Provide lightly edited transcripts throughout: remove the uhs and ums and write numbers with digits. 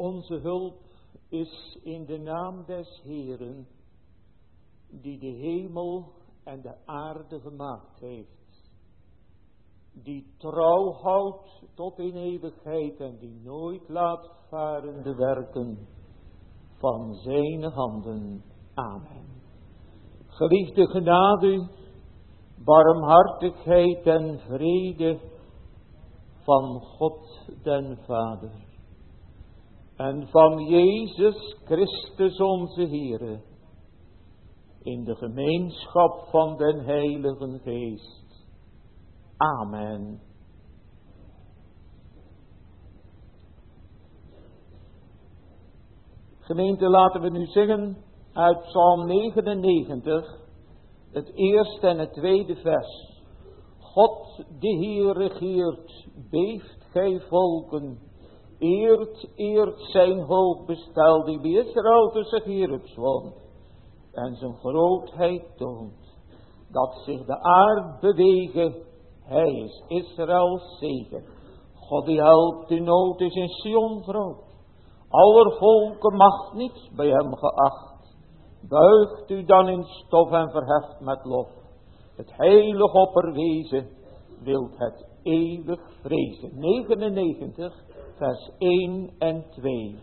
Onze hulp is in de naam des Heeren, die de hemel en de aarde gemaakt heeft, die trouw houdt tot in eeuwigheid en die nooit laat varen de werken van zijn handen. Amen. Geliefde genade, barmhartigheid en vrede van God den Vader en van Jezus Christus onze Heere, in de gemeenschap van den Heiligen Geest. Amen. Gemeente, laten we nu zingen uit Psalm 99, het eerste en het tweede vers. God de Heer regeert, beeft gij volken, eert zijn hoog bestel, die bij Israël tussen Gerubs woont, en zijn grootheid toont, dat zich de aard bewegen, hij is Israëls zegen. God die helpt in nood is in Sion groot, aller volken macht niets bij hem geacht. Buigt u dan in stof en verheft met lof, het heilig opperwezen wilt het eeuwig vrezen. 99 vers 1 en 2.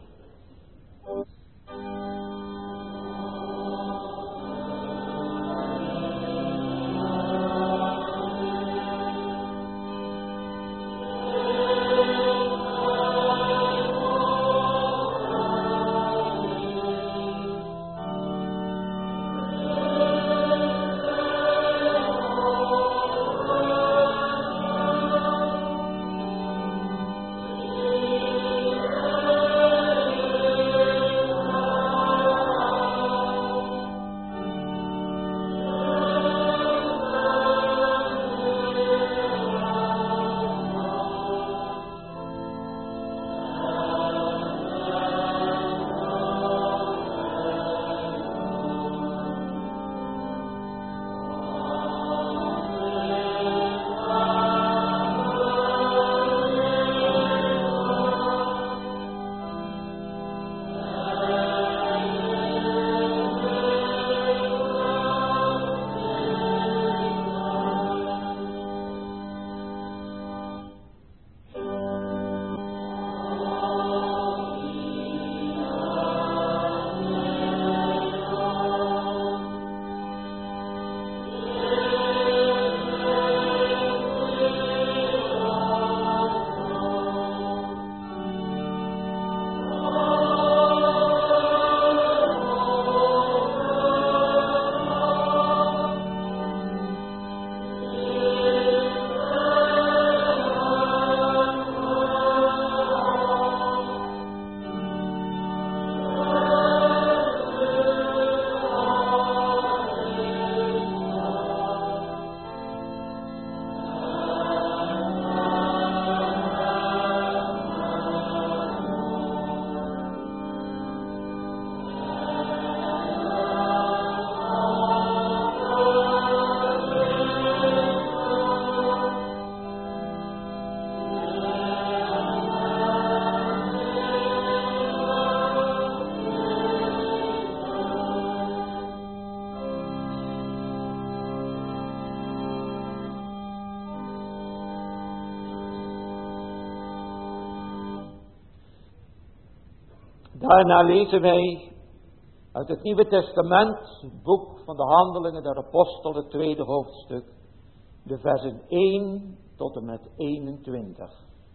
Daarna lezen wij uit het Nieuwe Testament, het boek van de Handelingen der Apostelen, het tweede hoofdstuk, de versen 1 tot en met 21.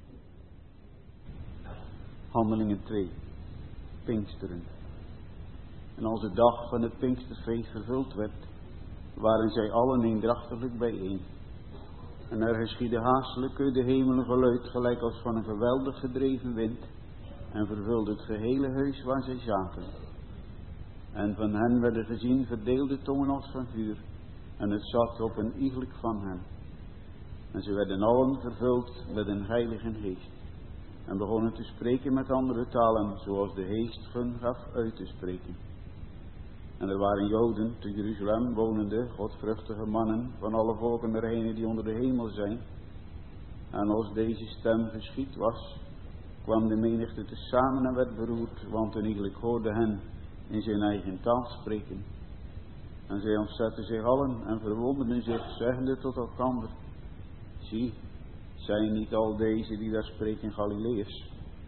Handelingen 2, Pinksteren. En als de dag van het Pinksterfeest vervuld werd, waren zij allen eendrachtiglijk bijeen. En er geschiedde haastelijk uit de hemelen geluid, gelijk als van een geweldig gedreven wind, en vervulde het gehele huis waar zij zaten. En van hen werden gezien verdeelde tongen als van vuur, en het zat op een iegelijk van hen. En ze werden allen vervuld met een heilige geest, en begonnen te spreken met andere talen, zoals de geest hun gaf uit te spreken. En er waren Joden te Jeruzalem wonende, godvruchtige mannen van alle volken dergenen die onder de hemel zijn. En als deze stem geschied was, kwam de menigte tezamen en werd beroerd, want een iegelijk hoorde hen in zijn eigen taal spreken. En zij ontzetten zich allen en verwonderden zich, zeggende tot elkander: zie, zijn niet al deze die daar spreken Galileërs?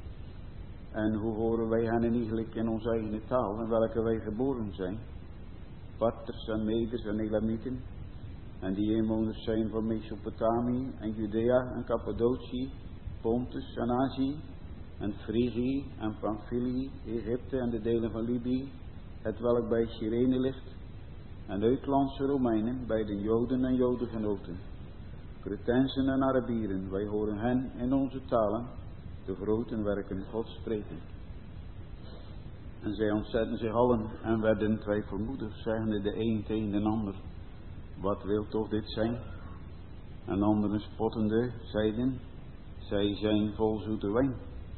En hoe horen wij hen iegelijk in onze eigen taal, in welke wij geboren zijn? Parters en Meders en Elamieten, en die inwoners zijn van Mesopotamië en Judea en Cappadocië, Pontus en Azië, en Frigië en Pamphylië, Egypte en de delen van Libië, het welk bij Cyrene ligt, en uitlandse Romeinen, bij de Joden en Jodengenoten, Cretensen en Arabieren, wij horen hen in onze talen de grote werken Gods spreken. En zij ontzetten zich allen en werden twijfelmoedig, zeggende de een tegen de ander: wat wil toch dit zijn? En anderen spottende zeiden: zij zijn vol zoete wijn.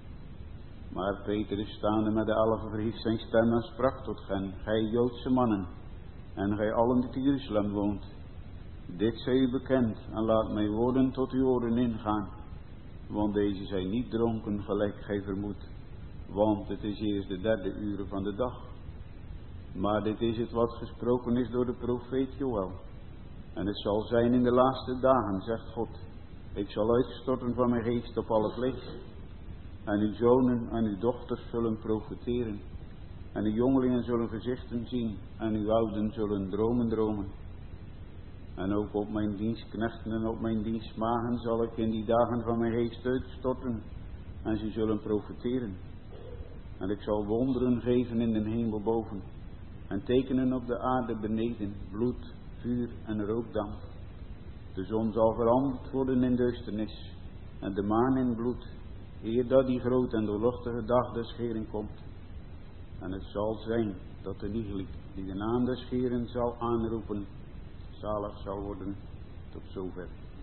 Maar Petrus staande met de 11 verhief zijn stem en sprak tot hen: gij Joodse mannen, en gij allen die te Jeruzalem woont, dit zij u bekend, en laat mij woorden tot uw oren ingaan. Want deze zijn niet dronken gelijk gij vermoedt, want het is eerst de 3e uur van de dag. Maar dit is het wat gesproken is door de profeet Joël. En het zal zijn in de laatste dagen, zegt God: ik zal uitstorten van mijn geest op alle vlees. En uw zonen en uw dochters zullen profeteren. En uw jongelingen zullen gezichten zien. En uw ouden zullen dromen dromen. En ook op mijn dienstknechten en op mijn dienstmagen zal ik in die dagen van mijn geest uitstorten. En ze zullen profeteren. En ik zal wonderen geven in de hemel boven. En tekenen op de aarde beneden, bloed, vuur en rookdamp. De zon zal veranderd worden in duisternis. En de maan in bloed. Eer dat die grote en doorluchtige dag des Heeren komt. En het zal zijn dat de iegelijk die de naam des Heeren zal aanroepen, zalig zal worden. Tot zover.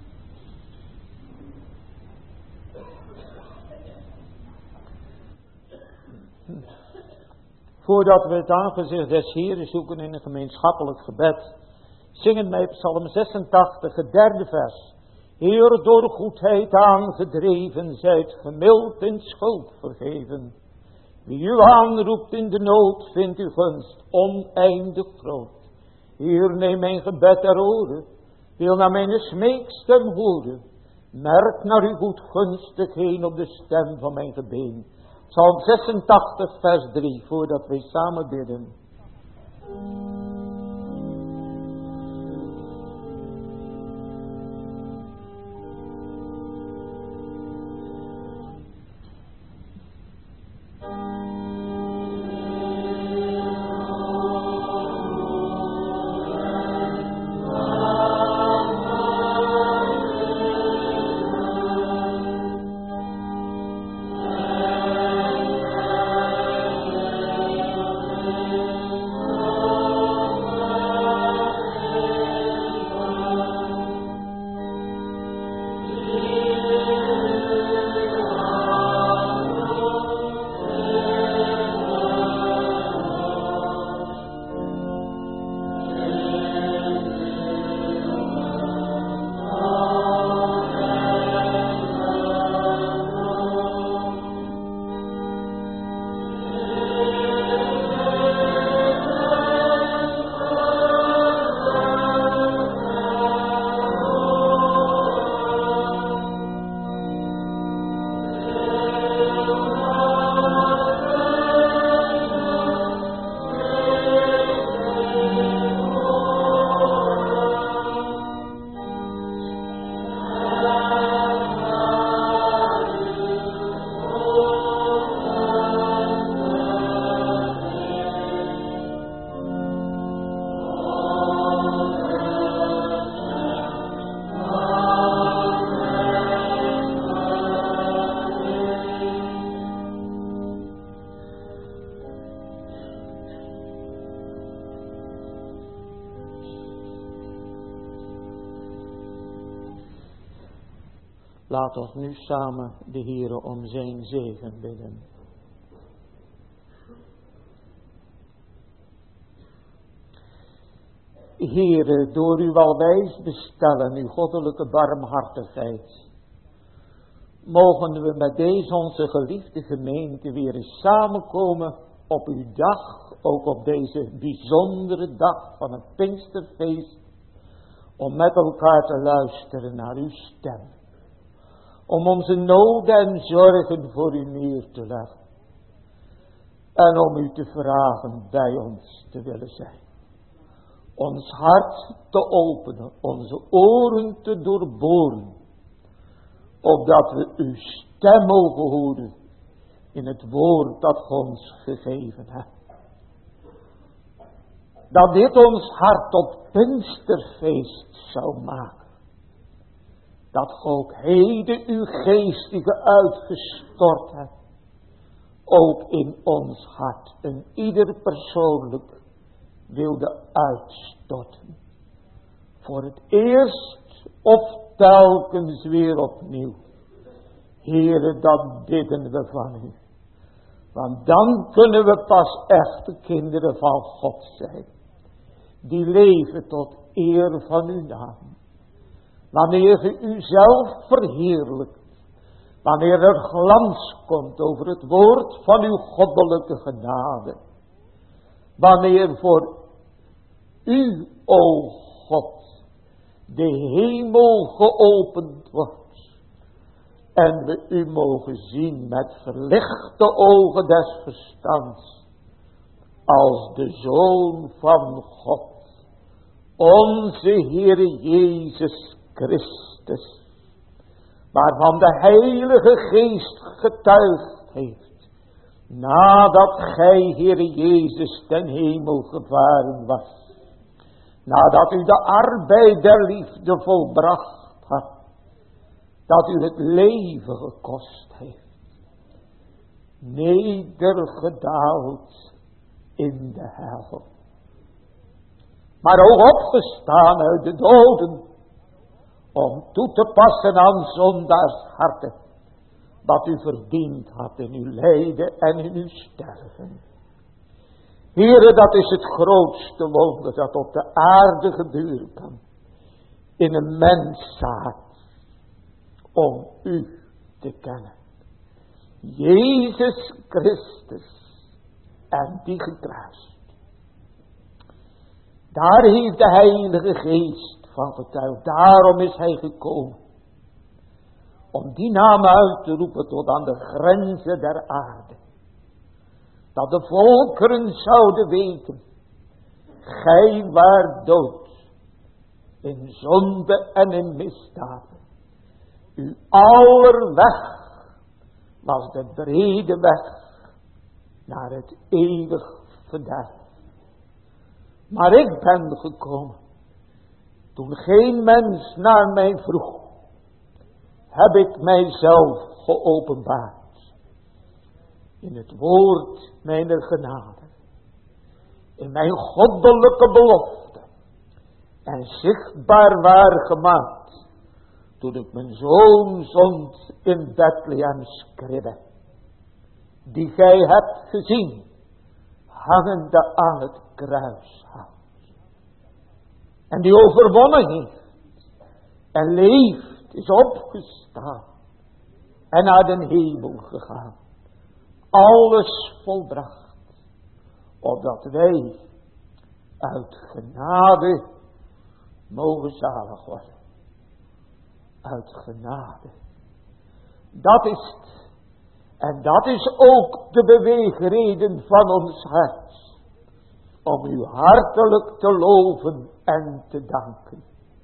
Voordat we het aangezicht des Heeren zoeken in een gemeenschappelijk gebed, zingen wij Psalm 86, het 3e vers. Heer, door goedheid aangedreven, zijt gemild in schuld vergeven. Wie u aanroept in de nood, vindt uw gunst oneindig groot. Heer, neem mijn gebed ter oren, wil naar mijn smeekstem horen. Merk naar uw goedgunstigheden op de stem van mijn gebeen. Psalm 86, vers 3, voordat wij samen bidden. Laat ons nu samen de Heere om zijn zegen bidden. Heere, door uw alwijs bestellen, uw goddelijke barmhartigheid, mogen we met deze onze geliefde gemeente weer eens samenkomen op uw dag, ook op deze bijzondere dag van het Pinksterfeest, om met elkaar te luisteren naar uw stem. Om onze noden en zorgen voor u neer te leggen. En om u te vragen bij ons te willen zijn. Ons hart te openen, onze oren te doorboren. Opdat we uw stem mogen horen in het woord dat God ons gegeven hebt. Dat dit ons hart tot Pinksterfeest zou maken. Dat ge ook heden uw geestige uitgestort hebt. Ook in ons hart en ieder persoonlijk wilde uitstorten. Voor het eerst of telkens weer opnieuw. Heere, dat bidden we van u. Want dan kunnen we pas echte kinderen van God zijn. Die leven tot eer van uw naam. Wanneer ge uzelf verheerlijkt. Wanneer er glans komt over het woord van uw goddelijke genade. Wanneer voor u, o God, de hemel geopend wordt. En we u mogen zien met verlichte ogen des verstands. Als de Zoon van God. Onze Heere Jezus Christus. Waarvan de Heilige Geest getuigd heeft. Nadat gij, Heere Jezus, ten hemel gevaren was. Nadat u de arbeid der liefde volbracht had. Dat u het leven gekost heeft. Nedergedaald in de hel. Maar ook opgestaan uit de doden. Om toe te passen aan zondaars harten. Wat u verdiend had in uw lijden en in uw sterven. Heere, dat is het grootste wonder dat op de aarde gebeuren kan. In een menszaad. Om u te kennen. Jezus Christus. En die gekruist. Daar heeft de Heilige Geest van getuigd. Daarom is hij gekomen. Om die naam uit te roepen tot aan de grenzen der aarde. Dat de volkeren zouden weten. Gij waart dood. In zonde en in misdaden. Uw aller weg was de brede weg naar het eeuwig verderf. Maar ik ben gekomen. Toen geen mens naar mij vroeg. Heb ik mijzelf geopenbaard. In het woord mijner genade. In mijn goddelijke belofte. En zichtbaar waar gemaakt. Toen ik mijn zoon zond in Bethlehem's kribbe. Die gij hebt gezien. Hangende aan het kruishout. En die overwonnen heeft. En leeft, is opgestaan. En naar den hemel gegaan. Alles volbracht. Opdat wij uit genade mogen zalig worden. Uit genade. Dat is het. En dat is ook de beweegreden van ons hart. Om u hartelijk te loven en te danken.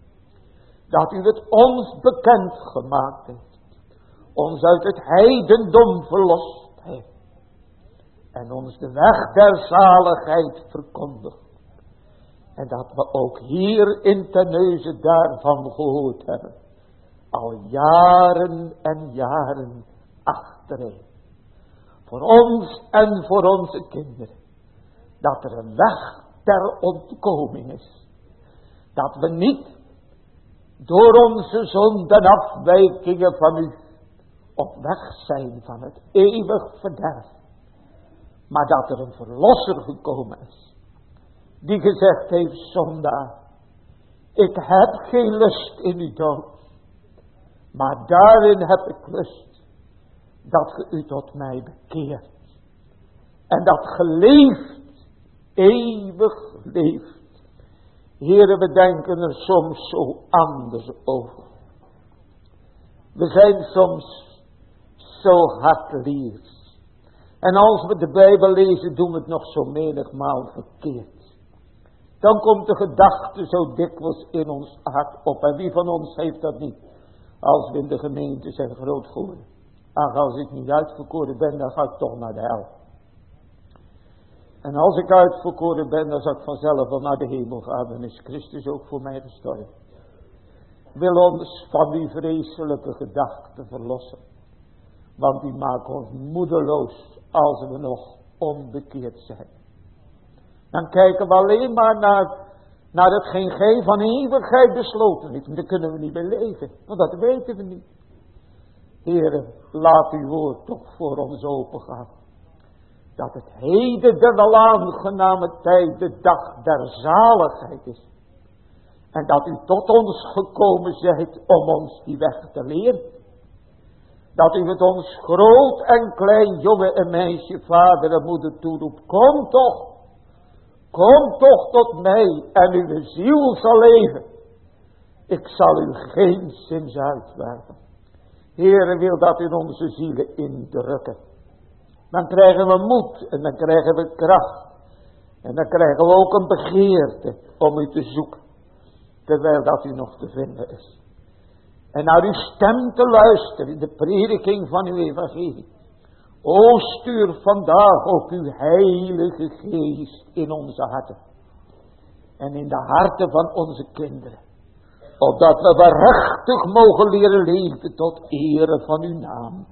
Dat u het ons bekend gemaakt heeft. Ons uit het heidendom verlost heeft. En ons de weg der zaligheid verkondigt. En dat we ook hier in Tenneuzen daarvan gehoord hebben. Al jaren en jaren achtereen. Voor ons en voor onze kinderen. Dat er een weg ter ontkoming is. Dat we niet door onze zonden afwijkingen van u op weg zijn van het eeuwig verderf. Maar dat er een verlosser gekomen is. Die gezegd heeft, zondaar, ik heb geen lust in uw dood. Maar daarin heb ik lust. dat ge u tot mij bekeert. En dat ge leeft, eeuwig leeft. Heere, we denken er soms zo anders over. We zijn soms zo hardleers. En als we de Bijbel lezen, doen we het nog zo menigmaal verkeerd. Dan komt de gedachte zo dikwijls in ons hart op. En wie van ons heeft dat niet? Als we in de gemeente zijn groot geworden. Ach, als ik niet uitverkoren ben, dan ga ik toch naar de hel. En als ik uitverkoren ben, dan zal ik vanzelf wel naar de hemel gaan. Dan is Christus ook voor mij gestorven. Wil ons van die vreselijke gedachten verlossen. Want die maken ons moedeloos als we nog onbekeerd zijn. Dan kijken we alleen maar naar hetgeen gij van eeuwigheid besloten heeft. En daar kunnen we niet bij leven. Want dat weten we niet. Heere, laat uw woord toch voor ons opengaan. Dat het heden de wel aangename tijd, de dag der zaligheid is. En dat u tot ons gekomen zijt om ons die weg te leren. Dat u het ons groot en klein, jongen en meisje, vader en moeder toeroept. Kom toch tot mij en uw ziel zal leven. Ik zal u geen zins uitwerpen. Heere, wil dat in onze zielen indrukken. Dan krijgen we moed en dan krijgen we kracht. En dan krijgen we ook een begeerte om u te zoeken. Terwijl dat u nog te vinden is. En naar uw stem te luisteren in de prediking van uw evangelie. O, stuur vandaag ook uw heilige geest in onze harten. En in de harten van onze kinderen. Opdat we waarachtig mogen leren leven tot ere van uw naam.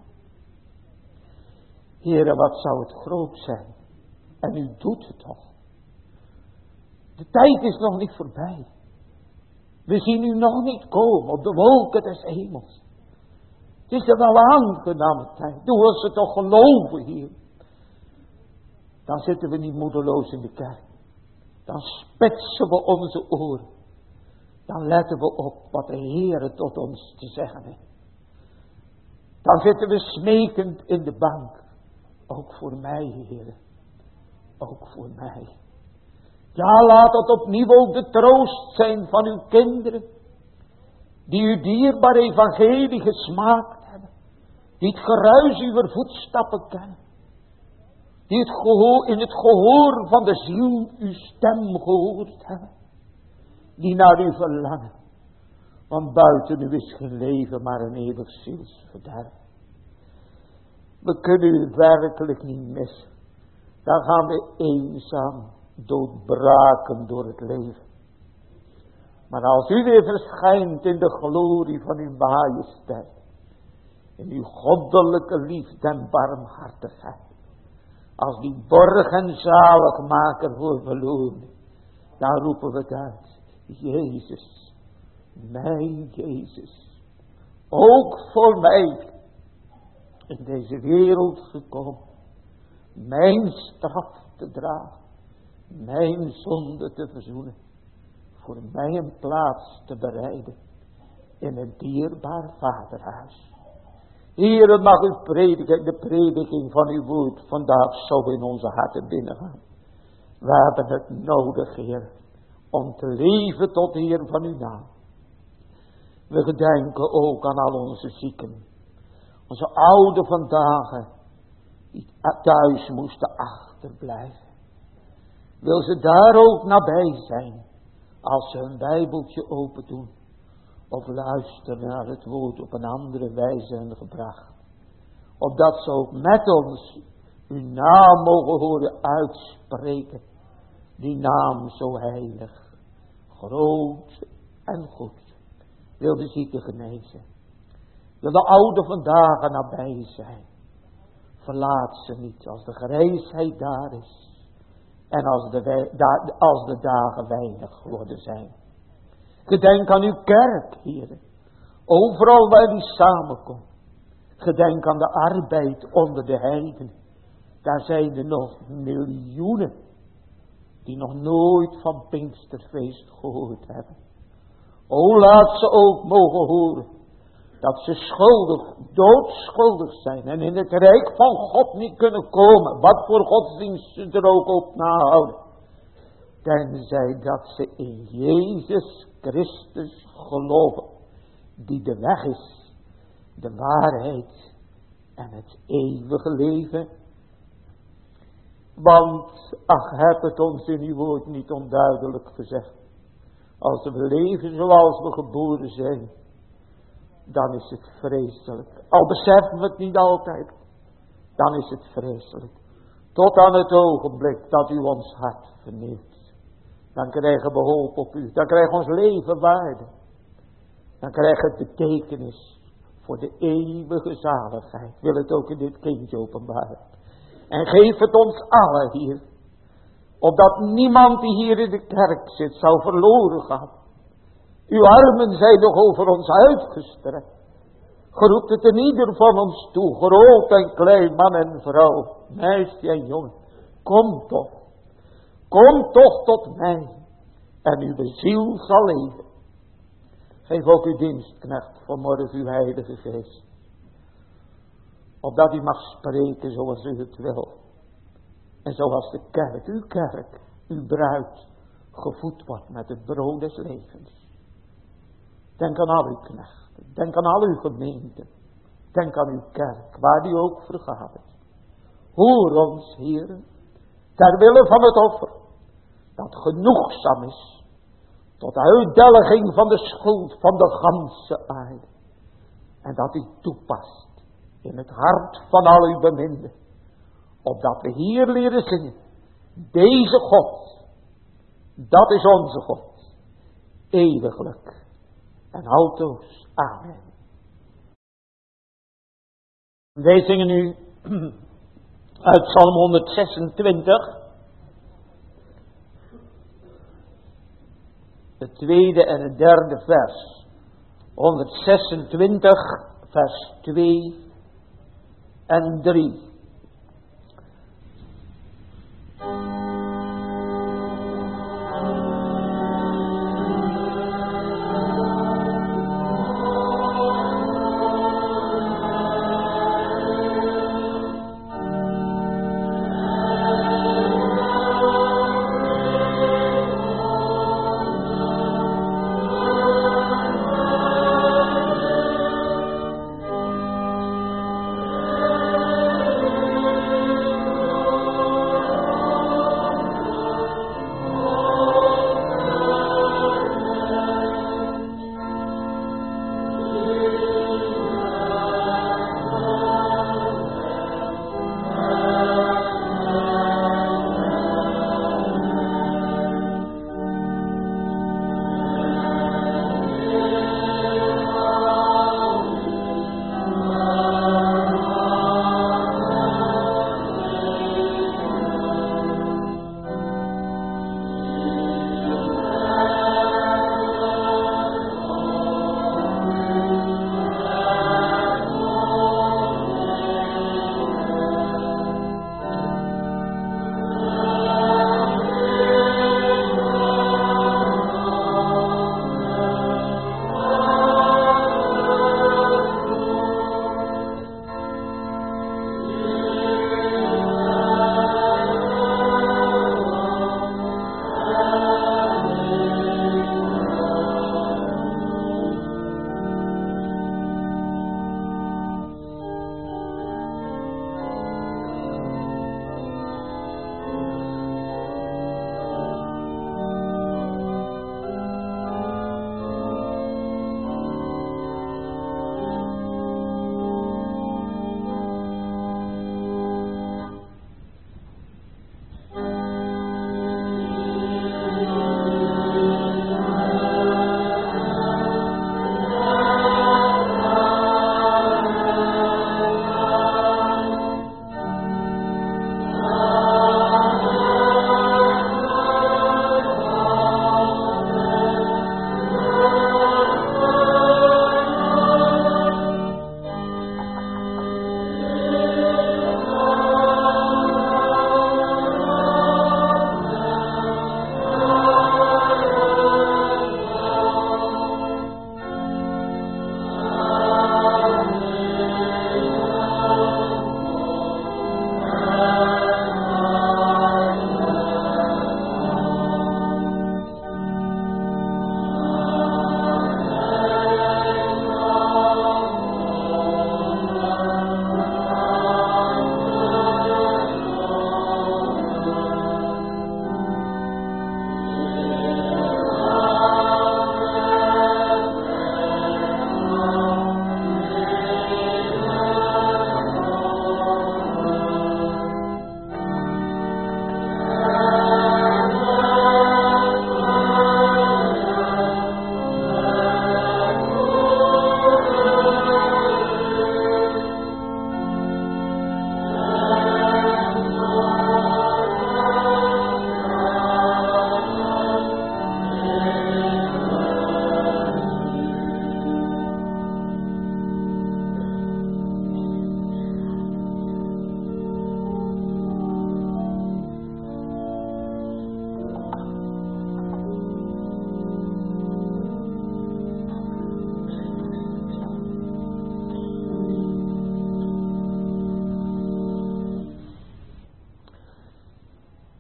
Heere, wat zou het groot zijn. En u doet het toch. De tijd is nog niet voorbij. We zien u nog niet komen op de wolken des hemels. Het is er wel aangename tijd. Doe ons het toch geloven hier. Dan zitten we niet moedeloos in de kerk. Dan spitsen we onze oren. Dan letten we op wat de Heere tot ons te zeggen heeft. Dan zitten we smekend in de bank. Ook voor mij, Heere. Ook voor mij. Ja, laat het opnieuw de troost zijn van uw kinderen. Die uw dierbaar evangelie gesmaakt hebben. Die het geruis uw voetstappen kennen. Die in het gehoor van de ziel uw stem gehoord hebben. Die naar u verlangen. Want buiten u is geen leven, maar een eeuwig zielsverderf. We kunnen u werkelijk niet missen. Dan gaan we eenzaam doodbraken door het leven. Maar als u weer verschijnt in de glorie van uw majesteit. In uw goddelijke liefde en barmhartigheid. Als die borg en zaligmaker voor verloren. Dan roepen we het uit. Jezus, mijn Jezus. Ook voor mij. In deze wereld gekomen. Mijn straf te dragen. Mijn zonde te verzoenen. Voor mij een plaats te bereiden. In een dierbaar vaderhuis. Heere, mag uw de prediking van uw woord vandaag zo in onze harten binnengaan. We hebben het nodig, Heer. Om te leven tot de Heer van uw naam. We gedenken ook aan al onze zieken. Onze ouden vandaag. Die thuis moesten achterblijven. Wil ze daar ook nabij zijn. Als ze hun Bijbeltje open doen. Of luisteren naar het woord op een andere wijze en gebracht. Opdat ze ook met ons uw naam mogen horen uitspreken. Die naam zo heilig. Groot en goed. Wil de zieke genezen. Wil de oude vandaag nabij zijn. Verlaat ze niet als de grijsheid daar is. En als de dagen weinig geworden zijn. Gedenk aan uw kerk, Heer. Overal waar die samenkomt. Gedenk aan de arbeid onder de heidenen. Daar zijn er nog miljoenen. Die nog nooit van Pinksterfeest gehoord hebben. O, laat ze ook mogen horen. Dat ze schuldig, doodschuldig zijn en in het rijk van God niet kunnen komen. Wat voor godsdienst ze er ook op nahouden. Tenzij dat ze in Jezus Christus geloven. Die de weg is, de waarheid en het eeuwige leven. Want, ach, heb het ons in uw woord niet onduidelijk gezegd. Als we leven zoals we geboren zijn, dan is het vreselijk. Al beseffen we het niet altijd, dan is het vreselijk. Tot aan het ogenblik dat u ons hart vernieuwt. Dan krijgen we hoop op u. Dan krijgt ons leven waarde. Dan krijgt het betekenis voor de eeuwige zaligheid. Wil het ook in dit kindje openbaren. En geef het ons allen hier. Opdat niemand die hier in de kerk zit zou verloren gaan. Uw armen zijn nog over ons uitgestrekt. Geroept het in ieder van ons toe. Groot en klein, man en vrouw. Meisje en jongen. Kom toch. Kom toch tot mij. En uw ziel zal leven. Geef ook uw dienstknecht vanmorgen uw heilige geest. Opdat u mag spreken zoals u het wil. En zoals de kerk, uw bruid, gevoed wordt met het brood des levens. Denk aan al uw knechten. Denk aan al uw gemeenten. Denk aan uw kerk, waar die ook vergadert. Hoor ons, heren, ter wille van het offer, dat genoegzaam is, tot uitdelging van de schuld van de ganse aarde. En dat u toepast in het hart van al uw beminden. Opdat we hier leren zingen. Deze God, dat is onze God. Eeuwiglijk en altoos. Amen. Wij zingen nu uit Psalm 126. Het tweede en het derde vers. 126 vers 2 en 3.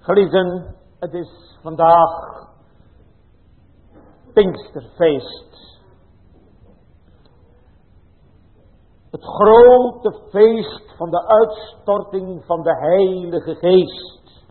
Geliefden, het is vandaag Pinksterfeest. Het grote feest van de uitstorting van de Heilige Geest.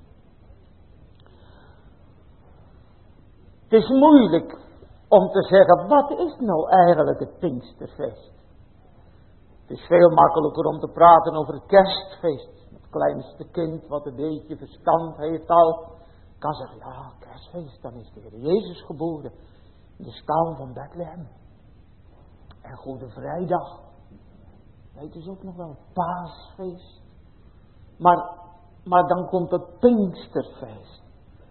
Het is moeilijk om te zeggen, wat is nou eigenlijk het Pinksterfeest? Het is veel makkelijker om te praten over het kerstfeest. Het kleinste kind wat een beetje verstand heeft al, kan zeggen, ja, kerstfeest, dan is de Heer Jezus geboren. In de stal van Bethlehem. En Goede Vrijdag. Weet dus ook nog wel, paasfeest. Maar dan komt het Pinksterfeest.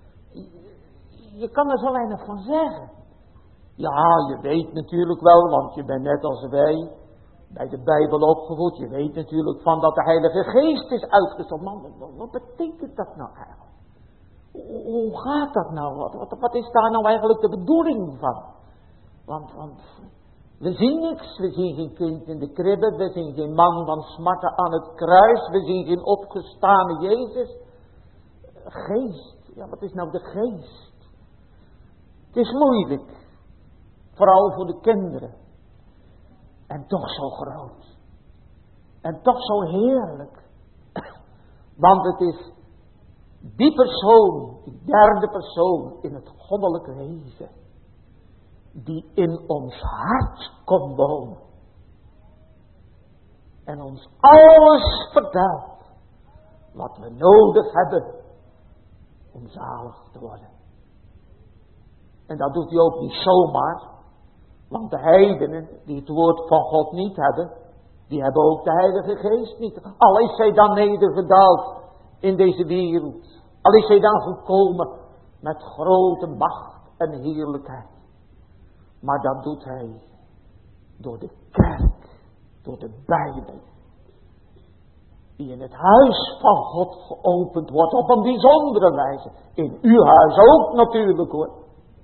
Je kan er zo weinig van zeggen. Ja, je weet natuurlijk wel, want je bent net als wij bij de Bijbel opgevoed. Je weet natuurlijk van dat de Heilige Geest is uitgestort. Maar wat betekent dat nou eigenlijk? Hoe gaat dat nou? Wat is daar nou eigenlijk de bedoeling van? Want we zien niks. We zien geen kind in de kribbe. We zien geen man van smarten aan het kruis. We zien geen opgestane Jezus. Geest. Ja, wat is nou de geest? Het is moeilijk. Vooral voor de kinderen. En toch zo groot. En toch zo heerlijk. Want het is die persoon, die derde persoon in het goddelijke wezen, die in ons hart komt wonen. En ons alles vertelt wat we nodig hebben om zalig te worden. En dat doet hij ook niet zomaar. Want de heidenen die het woord van God niet hebben, die hebben ook de Heilige Geest niet. Al is hij dan nedergedaald in deze wereld. Al is hij dan gekomen met grote macht en heerlijkheid. Maar dat doet hij door de kerk, door de Bijbel. Die in het huis van God geopend wordt op een bijzondere wijze. In uw huis ook natuurlijk hoor.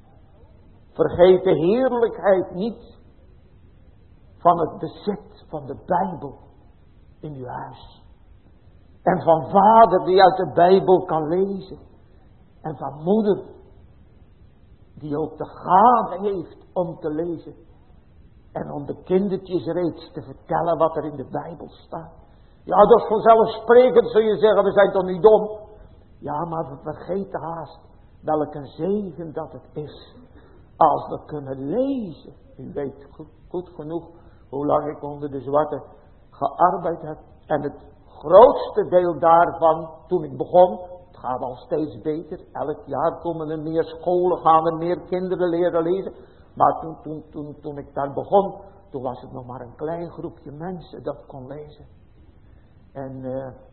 Vergeet de heerlijkheid niet van het bezit van de Bijbel in uw huis. En van vader die uit de Bijbel kan lezen. En van moeder die ook de gave heeft om te lezen. En om de kindertjes reeds te vertellen wat er in de Bijbel staat. Ja, dat is vanzelfsprekend, zul je zeggen, we zijn toch niet dom. Ja, maar we vergeten haast welk een zegen dat het is. Als we kunnen lezen. U weet goed genoeg hoe lang ik onder de zwarte gearbeid heb. En het grootste deel daarvan, toen ik begon, het gaat al steeds beter. Elk jaar komen er meer scholen, gaan er meer kinderen leren lezen. Maar toen ik daar begon, toen was het nog maar een klein groepje mensen dat kon lezen. En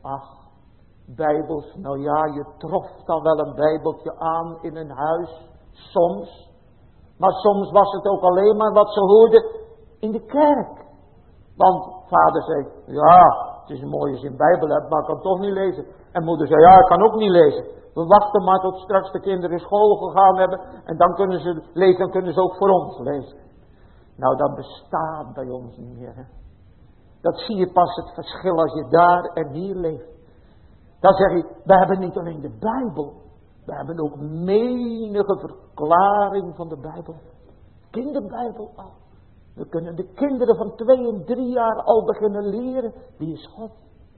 Bijbels, nou ja, je trof dan wel een Bijbeltje aan in een huis, soms. Maar soms was het ook alleen maar wat ze hoorden in de kerk. Want vader zei, ja, het is mooi als je een Bijbel hebt, maar ik kan toch niet lezen. En moeder zei, ja, ik kan ook niet lezen. We wachten maar tot straks de kinderen in school gegaan hebben. En dan kunnen ze lezen, dan kunnen ze ook voor ons lezen. Nou, dat bestaat bij ons niet meer. Hè? Dat zie je pas het verschil als je daar en hier leeft. Dan zeg je, we hebben niet alleen de Bijbel. We hebben ook menige verklaring van de Bijbel. Kinderbijbel al. We kunnen de kinderen van 2 en 3 jaar al beginnen leren. Wie is God?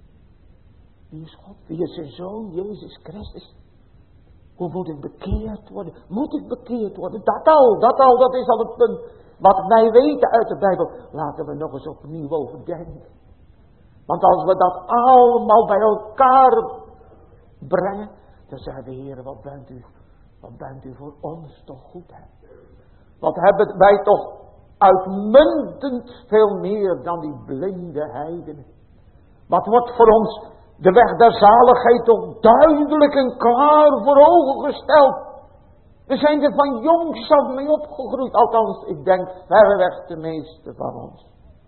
Wie is God? Wie is zijn Zoon, Jezus Christus? Hoe moet ik bekeerd worden? Moet ik bekeerd worden? Dat is al het punt. Wat wij weten uit de Bijbel. Laten we nog eens opnieuw overdenken. Want als we dat allemaal bij elkaar brengen. Dan zeggen de Heer, wat bent u voor ons toch goed, hè? Wat hebben wij toch uitmuntend veel meer dan die blinde heidenen. Wat wordt voor ons de weg der zaligheid toch duidelijk en klaar voor ogen gesteld. We zijn er van jongs af mee opgegroeid. Althans, ik denk verreweg de meeste van ons.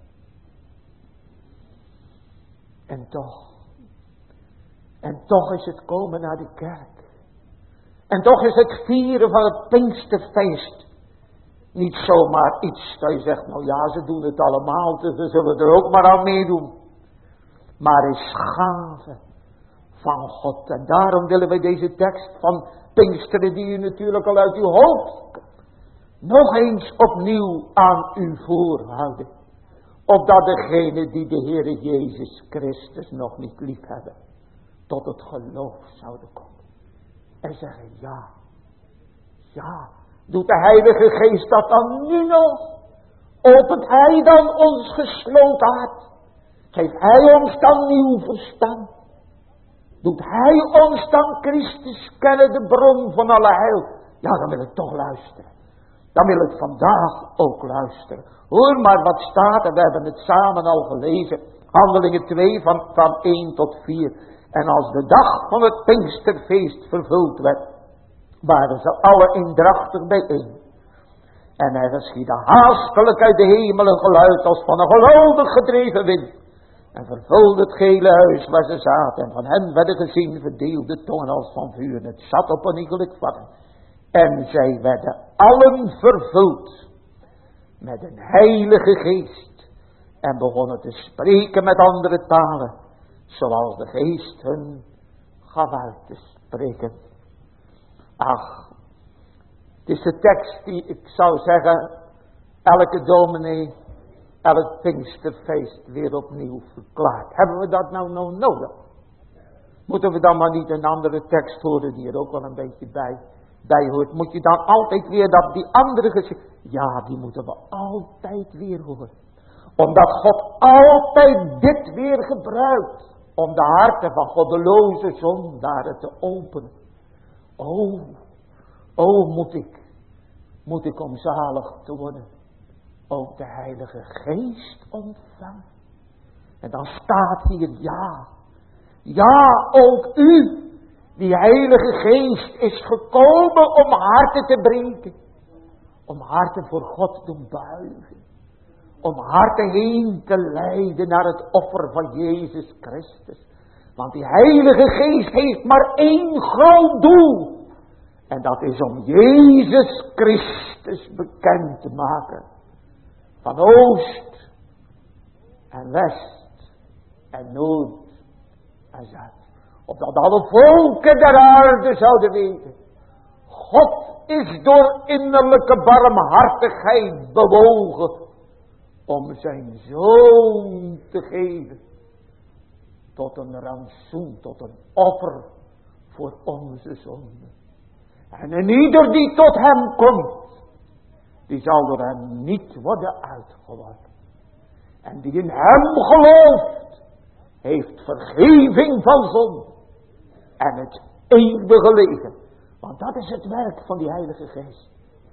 En toch is het komen naar de kerk. En toch is het vieren van het Pinksterfeest niet zomaar iets dat je zegt, nou ja, ze doen het allemaal, dus we zullen er ook maar aan meedoen. Maar is gave van God. En daarom willen wij deze tekst van Pinksteren, die u natuurlijk al uit uw hoofd, nog eens opnieuw aan u voorhouden. Opdat degenen die de Heere Jezus Christus nog niet lief hebben, tot het geloof zouden komen. En zeggen ja. Ja. Doet de Heilige Geest dat dan nu nog? Opent Hij dan ons gesloten hart? Geeft Hij ons dan nieuw verstand? Doet Hij ons dan Christus kennen, de bron van alle heil? Ja, dan wil ik toch luisteren. Dan wil ik vandaag ook luisteren. Hoor maar wat staat, en we hebben het samen al gelezen. Handelingen 2 van 1 tot 4. En als de dag van het Pinksterfeest vervuld werd, waren ze alle eendrachtig bijeen. En er geschiedde haastelijk uit de hemel een geluid als van een geweldig gedreven wind. En vervulde het gehele huis waar ze zaten. En van hen werden gezien verdeelde tongen als van vuur. En het zat op een iegelijk varren. En zij werden allen vervuld met een heilige geest. En begonnen te spreken met andere talen. Zoals de geest hun gaf uit te spreken. Ach, het is de tekst die ik zou zeggen, elke dominee, elk Pinksterfeest weer opnieuw verklaart. Hebben we dat nou nodig? Moeten we dan maar niet een andere tekst horen die er ook wel een beetje bij hoort? Moet je dan altijd weer die andere gezegd? Ja, die moeten we altijd weer horen. Omdat God altijd dit weer gebruikt. Om de harten van goddeloze zondaren te openen. Moet ik om zalig te worden ook de Heilige Geest ontvangen? En dan staat hier ja, ook u, die Heilige Geest is gekomen om harten te breken. Om harten voor God te doen buigen. Om harten heen te leiden naar het offer van Jezus Christus. Want die Heilige Geest heeft maar één groot doel. En dat is om Jezus Christus bekend te maken. Van oost en west en noord en zuid. Opdat alle volken der aarde zouden weten. God is door innerlijke barmhartigheid bewogen om zijn Zoon te geven. Tot een rantsoen, tot een offer voor onze zonden. En ieder die tot hem komt, die zal door hem niet worden uitgeworpen. En die in hem gelooft, heeft vergeving van zonde en het eeuwige leven. Want dat is het werk van die Heilige Geest.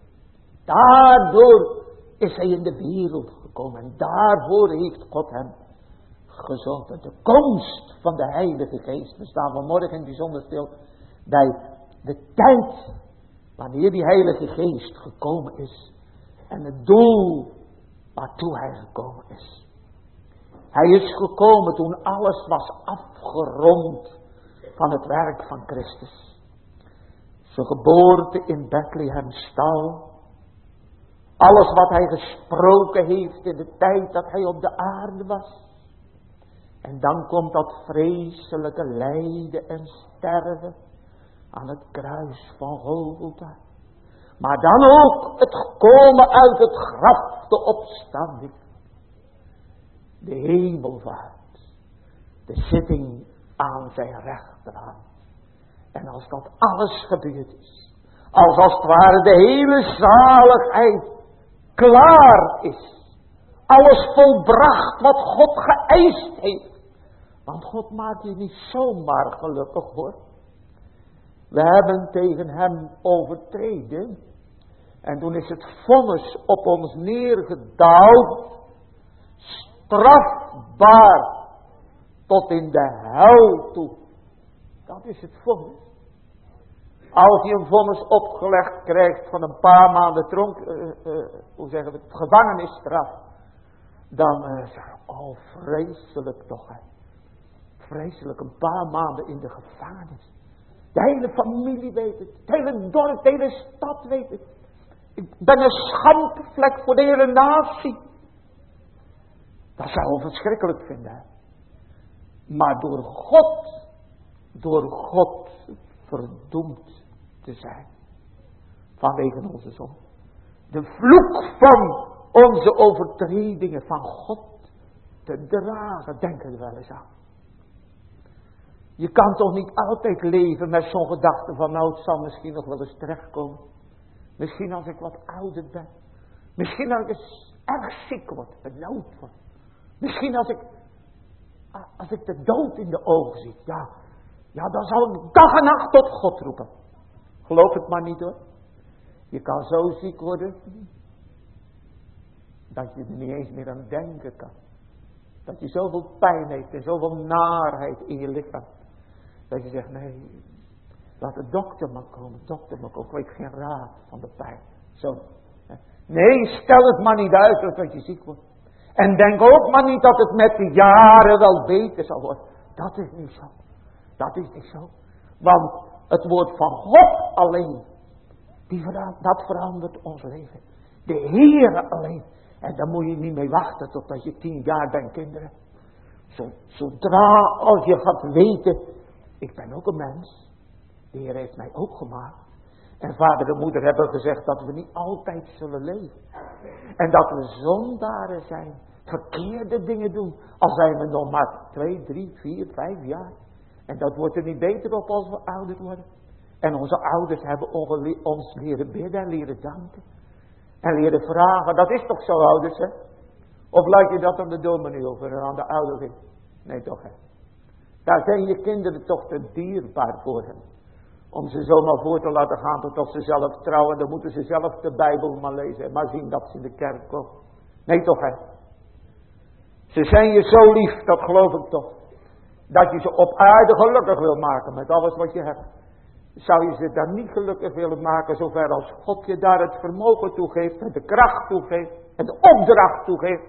Daardoor is hij in de wereld gekomen. En daarvoor heeft God hem gezonden. De komst van de Heilige Geest. We staan vanmorgen in het bijzonder stil bij de tijd wanneer die Heilige Geest gekomen is. En het doel waartoe hij gekomen is. Hij is gekomen toen alles was afgerond van het werk van Christus. Zijn geboorte in Bethlehem stal. Alles wat hij gesproken heeft in de tijd dat hij op de aarde was. En dan komt dat vreselijke lijden en sterven aan het kruis van Golgotha. Maar dan ook het komen uit het graf, de opstanding. De hemelvaart. De zitting aan zijn rechterhand. En als dat alles gebeurd is. Als het ware de hele zaligheid klaar is. Alles volbracht wat God geëist heeft. Want God maakt je niet zomaar gelukkig hoor. We hebben tegen hem overtreden. En toen is het vonnis op ons neergedaald. Strafbaar. Tot in de hel toe. Dat is het vonnis. Als je een vonnis opgelegd krijgt van een paar maanden gevangenisstraf. Dan zeg je, oh vreselijk toch hè. Vreselijk, een paar maanden in de gevangenis. De hele familie weet het. Het hele dorp, de hele stad weet het. Ik ben een schandvlek voor de hele natie. Dat zou we verschrikkelijk vinden. Hè? Maar door God door God verdoemd te zijn. Vanwege onze zonde. De vloek van onze overtredingen van God te dragen. Denk er wel eens aan. Je kan toch niet altijd leven met zo'n gedachte van nou het zal misschien nog wel eens terechtkomen. Misschien als ik wat ouder ben. Misschien als ik erg ziek word, benauwd word. Misschien als ik de dood in de ogen zie. Ja, dan zal ik dag en nacht tot God roepen. Geloof het maar niet hoor. Je kan zo ziek worden. Dat je er niet eens meer aan denken kan. Dat je zoveel pijn heeft en zoveel narigheid in je lichaam. Dat je zegt nee. Laat de dokter maar komen. Ik weet geen raad van de pijn. Zo. Nee, stel het maar niet uit dat je ziek wordt. En denk ook maar niet dat het met de jaren wel beter zal worden. Dat is niet zo. Dat is niet zo. Want het woord van God alleen. Dat verandert ons leven. De Heere alleen. En daar moet je niet mee wachten totdat je 10 jaar bent, kinderen. Zodra als je gaat weten. Ik ben ook een mens. De Heer heeft mij ook gemaakt. En vader en moeder hebben gezegd dat we niet altijd zullen leven. En dat we zondaren zijn. Verkeerde dingen doen. Al zijn we nog maar 2, 3, 4, 5 jaar. En dat wordt er niet beter op als we ouder worden. En onze ouders hebben ons leren bidden en leren danken. En leren vragen. Dat is toch zo, ouders, hè? Of laat je dat aan de dominee over en aan de ouders? Nee, toch, hè? Daar zijn je kinderen toch te dierbaar voor hen. Om ze zomaar voor te laten gaan tot ze zelf trouwen. Dan moeten ze zelf de Bijbel maar lezen. En maar zien dat ze in de kerk komen. Nee, toch, hè? Ze zijn je zo lief, dat geloof ik toch. Dat je ze op aarde gelukkig wil maken met alles wat je hebt. Zou je ze dan niet gelukkig willen maken, zover als God je daar het vermogen toe geeft, en de kracht toe geeft, en de opdracht toe geeft,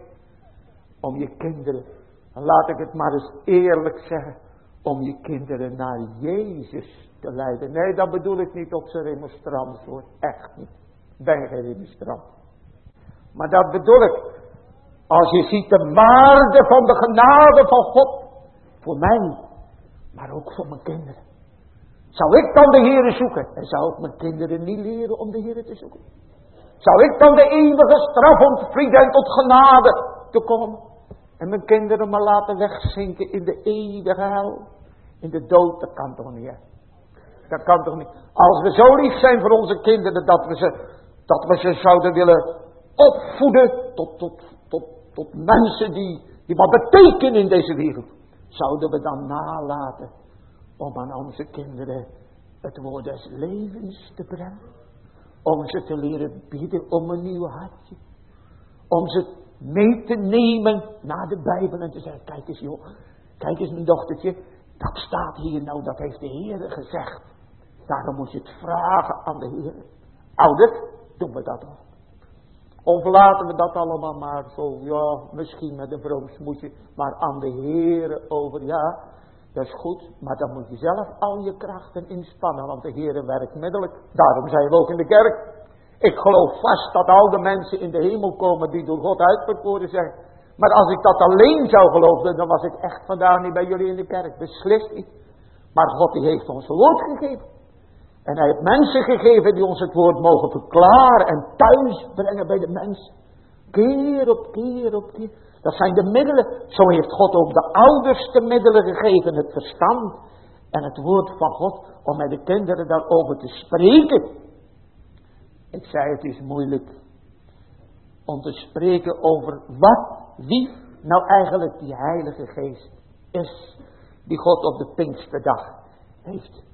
om je kinderen, en laat ik het maar eens eerlijk zeggen, om je kinderen naar Jezus te leiden. Nee, dat bedoel ik niet op zijn remonstrant hoor, echt niet. Ik ben geen remonstrant. Maar dat bedoel ik, als je ziet de waarde van de genade van God, voor mij, maar ook voor mijn kinderen. Zou ik dan de Heere zoeken? En zou ik mijn kinderen niet leren om de Heere te zoeken? Zou ik dan de eeuwige straf ontvlieden en tot genade te komen? En mijn kinderen maar laten wegzinken in de eeuwige hel? In de dood, dat kan toch niet, hè? Dat kan toch niet. Als we zo lief zijn voor onze kinderen, dat we ze zouden willen opvoeden tot mensen die wat betekenen in deze wereld. Zouden we dan nalaten om aan onze kinderen het woord des levens te brengen. Om ze te leren bidden om een nieuw hartje. Om ze mee te nemen naar de Bijbel en te zeggen, kijk eens joh, kijk eens mijn dochtertje, dat staat hier nou, dat heeft de Heer gezegd. Daarom moet je het vragen aan de Heer. Ouders, doen we dat al. Of laten we dat allemaal maar zo, ja, misschien met een vroom smoesje, maar aan de Heer over, ja, dat is goed, maar dan moet je zelf al je krachten inspannen, want de Heer werkt middelijk. Daarom zijn we ook in de kerk. Ik geloof vast dat al de mensen in de hemel komen die door God uitverkoren zijn. Maar als ik dat alleen zou geloven, dan was ik echt vandaag niet bij jullie in de kerk. Beslist niet. Maar God die heeft ons woord gegeven. En hij heeft mensen gegeven die ons het woord mogen verklaren en thuis brengen bij de mensen. Keer op keer op keer. Dat zijn de middelen. Zo heeft God ook de ouders de middelen gegeven. Het verstand en het woord van God. Om met de kinderen daarover te spreken. Ik zei het is moeilijk. Om te spreken over wie nou eigenlijk die Heilige Geest is. Die God op de Pinksterdag heeft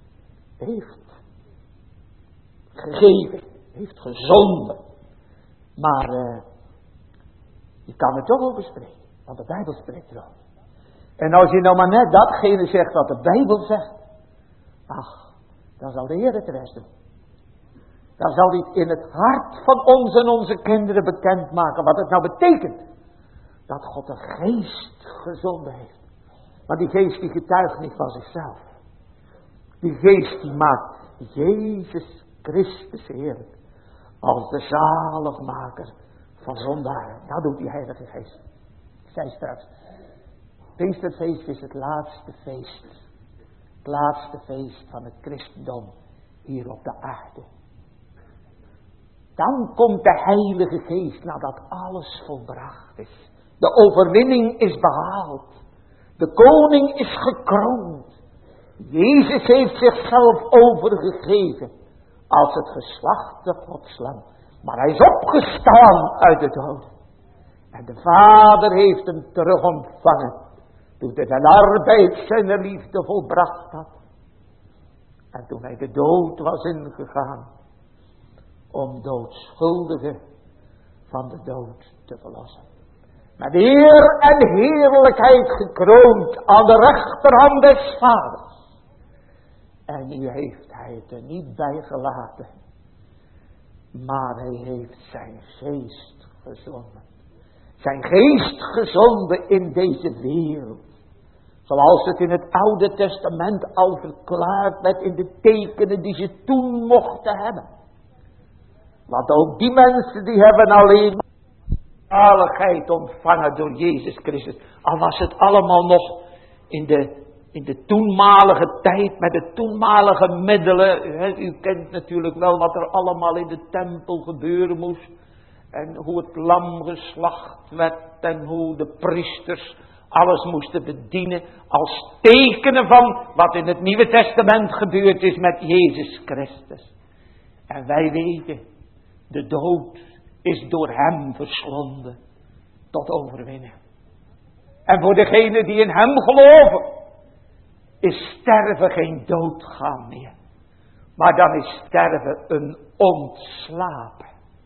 gegeven. Heeft gezonden. Maar je kan er toch over spreken. Want de Bijbel spreekt erover. En als je nou maar net datgene zegt wat de Bijbel zegt. Ach, dan zal de Heer het rest doen. Dan zal hij in het hart van ons en onze kinderen bekendmaken wat het nou betekent. Dat God een geest gezonden heeft. Maar die geest die getuigt niet van zichzelf. Die geest die maakt Jezus Christus heerlijk. Als de zaligmaker van zondaren. Dat doet die Heilige Geest. Ik zei straks. Pinksterfeest is het laatste feest. laatste feest van het christendom hier op de aarde. Dan komt de Heilige Geest nadat alles volbracht is. De overwinning is behaald. De koning is gekroond. Jezus heeft zichzelf overgegeven als het geslachte Godslam. Maar hij is opgestaan uit de doden. En de Vader heeft hem terug ontvangen. Toen hij zijn arbeid zijn liefde volbracht had. En toen hij de dood was ingegaan. Om doodschuldigen van de dood te verlossen. Met eer en heerlijkheid gekroond aan de rechterhand des Vaders. En nu heeft hij het er niet bij gelaten. Maar hij heeft zijn geest gezonden. Zijn geest gezonden in deze wereld. Zoals het in het Oude Testament al verklaard werd in de tekenen die ze toen mochten hebben. Want ook die mensen die hebben alleen zaligheid ontvangen door Jezus Christus. Al was het allemaal nog in de toenmalige tijd met de toenmalige middelen. U kent natuurlijk wel wat er allemaal in de tempel gebeuren moest. En hoe het lam geslacht werd en hoe de priesters alles moesten bedienen. Als tekenen van wat in het Nieuwe Testament gebeurd is met Jezus Christus. En wij weten, de dood is door hem verslonden tot overwinnen. En voor degenen die in hem geloven, is sterven geen doodgaan meer. Maar dan is sterven een ontslapen.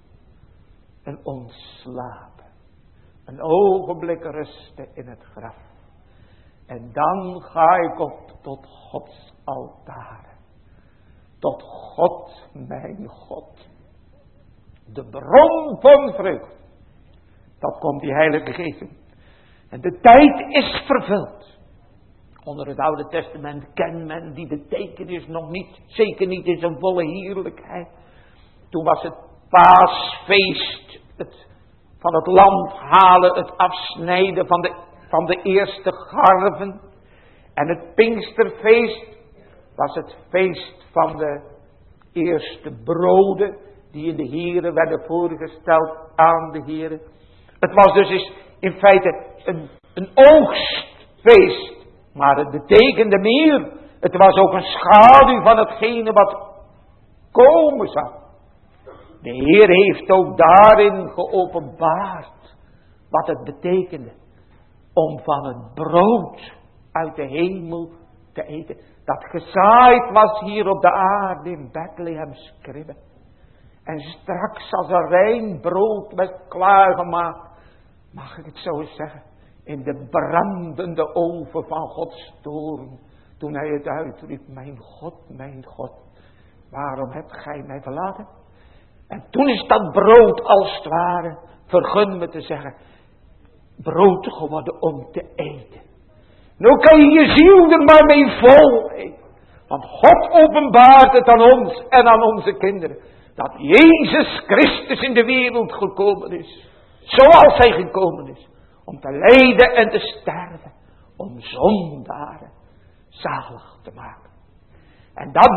Een ontslapen. Een ogenblik rusten in het graf. En dan ga ik op tot Gods altaar. Tot God, mijn God. De bron van vreugde. Dat komt die Heilige Geest. En de tijd is vervuld. Onder het Oude Testament kent men die betekenis nog niet. Zeker niet in zijn volle heerlijkheid. Toen was het paasfeest. Het van het land halen. Het afsnijden van de eerste garven. En het Pinksterfeest was het feest van de eerste broden. Die in de Here werden voorgesteld aan de Here. Het was dus in feite een oogstfeest. Maar het betekende meer. Het was ook een schaduw van hetgene wat komen zou. De Heer heeft ook daarin geopenbaard wat het betekende. Om van het brood uit de hemel te eten. Dat gezaaid was hier op de aarde in Bethlehem's kribbe. En straks als er rein brood werd klaargemaakt. Mag ik het zo eens zeggen. In de brandende oven van Gods toorn. Toen hij het uitriep. Mijn God, waarom hebt gij mij verlaten? En toen is dat brood als het ware, vergun me te zeggen, brood geworden om te eten. Nou kan je je ziel er maar mee vol eten. Want God openbaart het aan ons en aan onze kinderen. Dat Jezus Christus in de wereld gekomen is. Zoals hij gekomen is. Om te lijden en te sterven. Om zondaren zalig te maken. En dat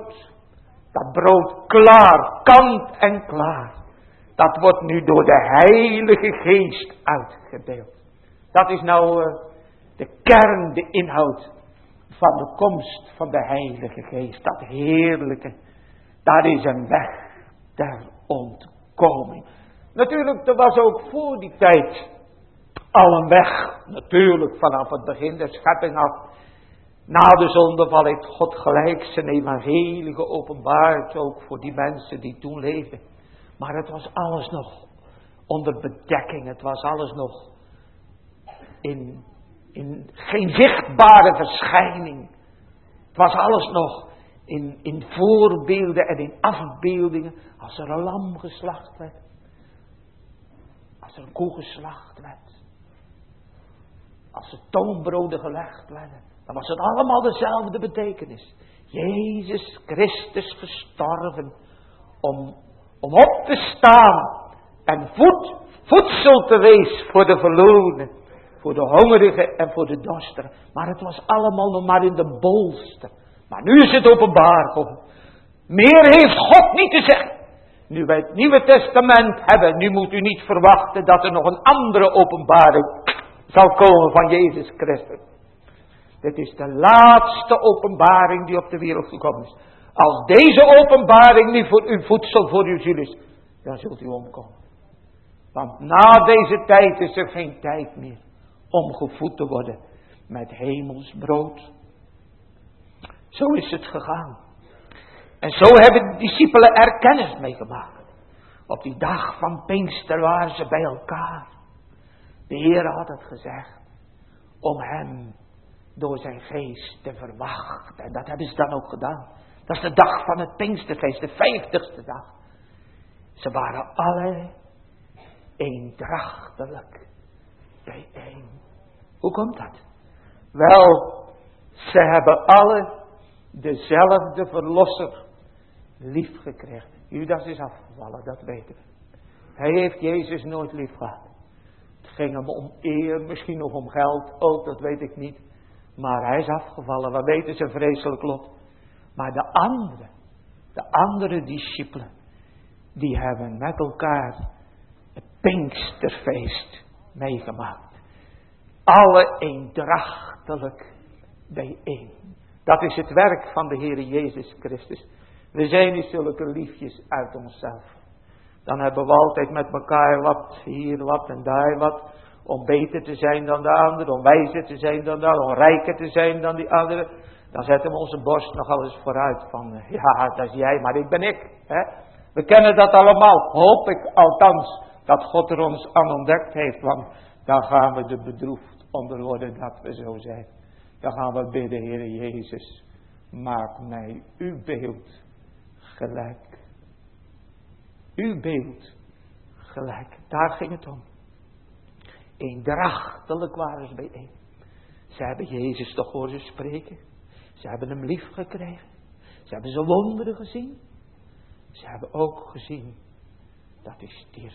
brood klaar, kant en klaar. Dat wordt nu door de Heilige Geest uitgedeeld. Dat is nou de kern, de inhoud van de komst van de Heilige Geest. Dat heerlijke. Daar is een weg der ontkoming. Natuurlijk, er was ook voor die tijd al een weg. Natuurlijk, vanaf het begin der schepping af. Na de zondeval heeft God gelijk zijn evangelie geopenbaard. Ook voor die mensen die toen leefden. Maar het was alles nog onder bedekking. Het was alles nog in geen zichtbare verschijning. Het was alles nog in voorbeelden en in afbeeldingen. Als er een lam geslacht werd. Als er een koe geslacht werd. Als er toonbroden gelegd werden. Dan was het allemaal dezelfde betekenis. Jezus Christus gestorven. Om op te staan. En voedsel te wezen voor de verlorenen. voor de hongerigen en voor de dorstigen. Maar het was allemaal nog maar in de bolster. Maar nu is het openbaar geworden. Meer heeft God niet te zeggen. Nu wij het Nieuwe Testament hebben, nu moet u niet verwachten dat er nog een andere openbaring zal komen van Jezus Christus. Dit is de laatste openbaring die op de wereld gekomen is. Als deze openbaring niet voor uw voedsel voor uw ziel is, dan zult u omkomen. Want na deze tijd is er geen tijd meer om gevoed te worden met hemels brood. Zo is het gegaan. En zo hebben de discipelen er kennis mee gemaakt. Op die dag van Pinkster waren ze bij elkaar. De Heer had het gezegd om hem door zijn geest te verwachten. En dat hebben ze dan ook gedaan. Dat is de dag van het Pinksterfeest, de 50ste dag. Ze waren alle eendrachtelijk bijeen. Hoe komt dat? Wel, ze hebben alle dezelfde verlosser lief gekregen. Judas is afgevallen, dat weten we. Hij heeft Jezus nooit lief gehad. Het ging hem om eer, misschien nog om geld, ook dat weet ik niet. Maar hij is afgevallen, we weten zijn vreselijk lot. Maar de andere discipelen, die hebben met elkaar het Pinksterfeest meegemaakt. Alle eendrachtelijk bijeen. Dat is het werk van de Heer Jezus Christus. We zijn niet zulke liefjes uit onszelf. Dan hebben we altijd met elkaar wat, hier wat en daar wat. Om beter te zijn dan de ander, om wijzer te zijn dan de ander, om rijker te zijn dan die anderen. Dan zetten we onze borst nogal eens vooruit van, ja, dat is jij, maar ik ben ik. Hè? We kennen dat allemaal, hoop ik althans, dat God er ons aan ontdekt heeft. Want dan gaan we er bedroefd onder worden dat we zo zijn. Dan gaan we bidden, Heer Jezus, maak mij uw beeld gelijk. Uw beeld gelijk. Daar ging het om. Eendrachtelijk waren ze bijeen. Ze hebben Jezus toch horen spreken. Ze hebben hem lief gekregen. Ze hebben zijn wonderen gezien. Ze hebben ook gezien dat hij stierf.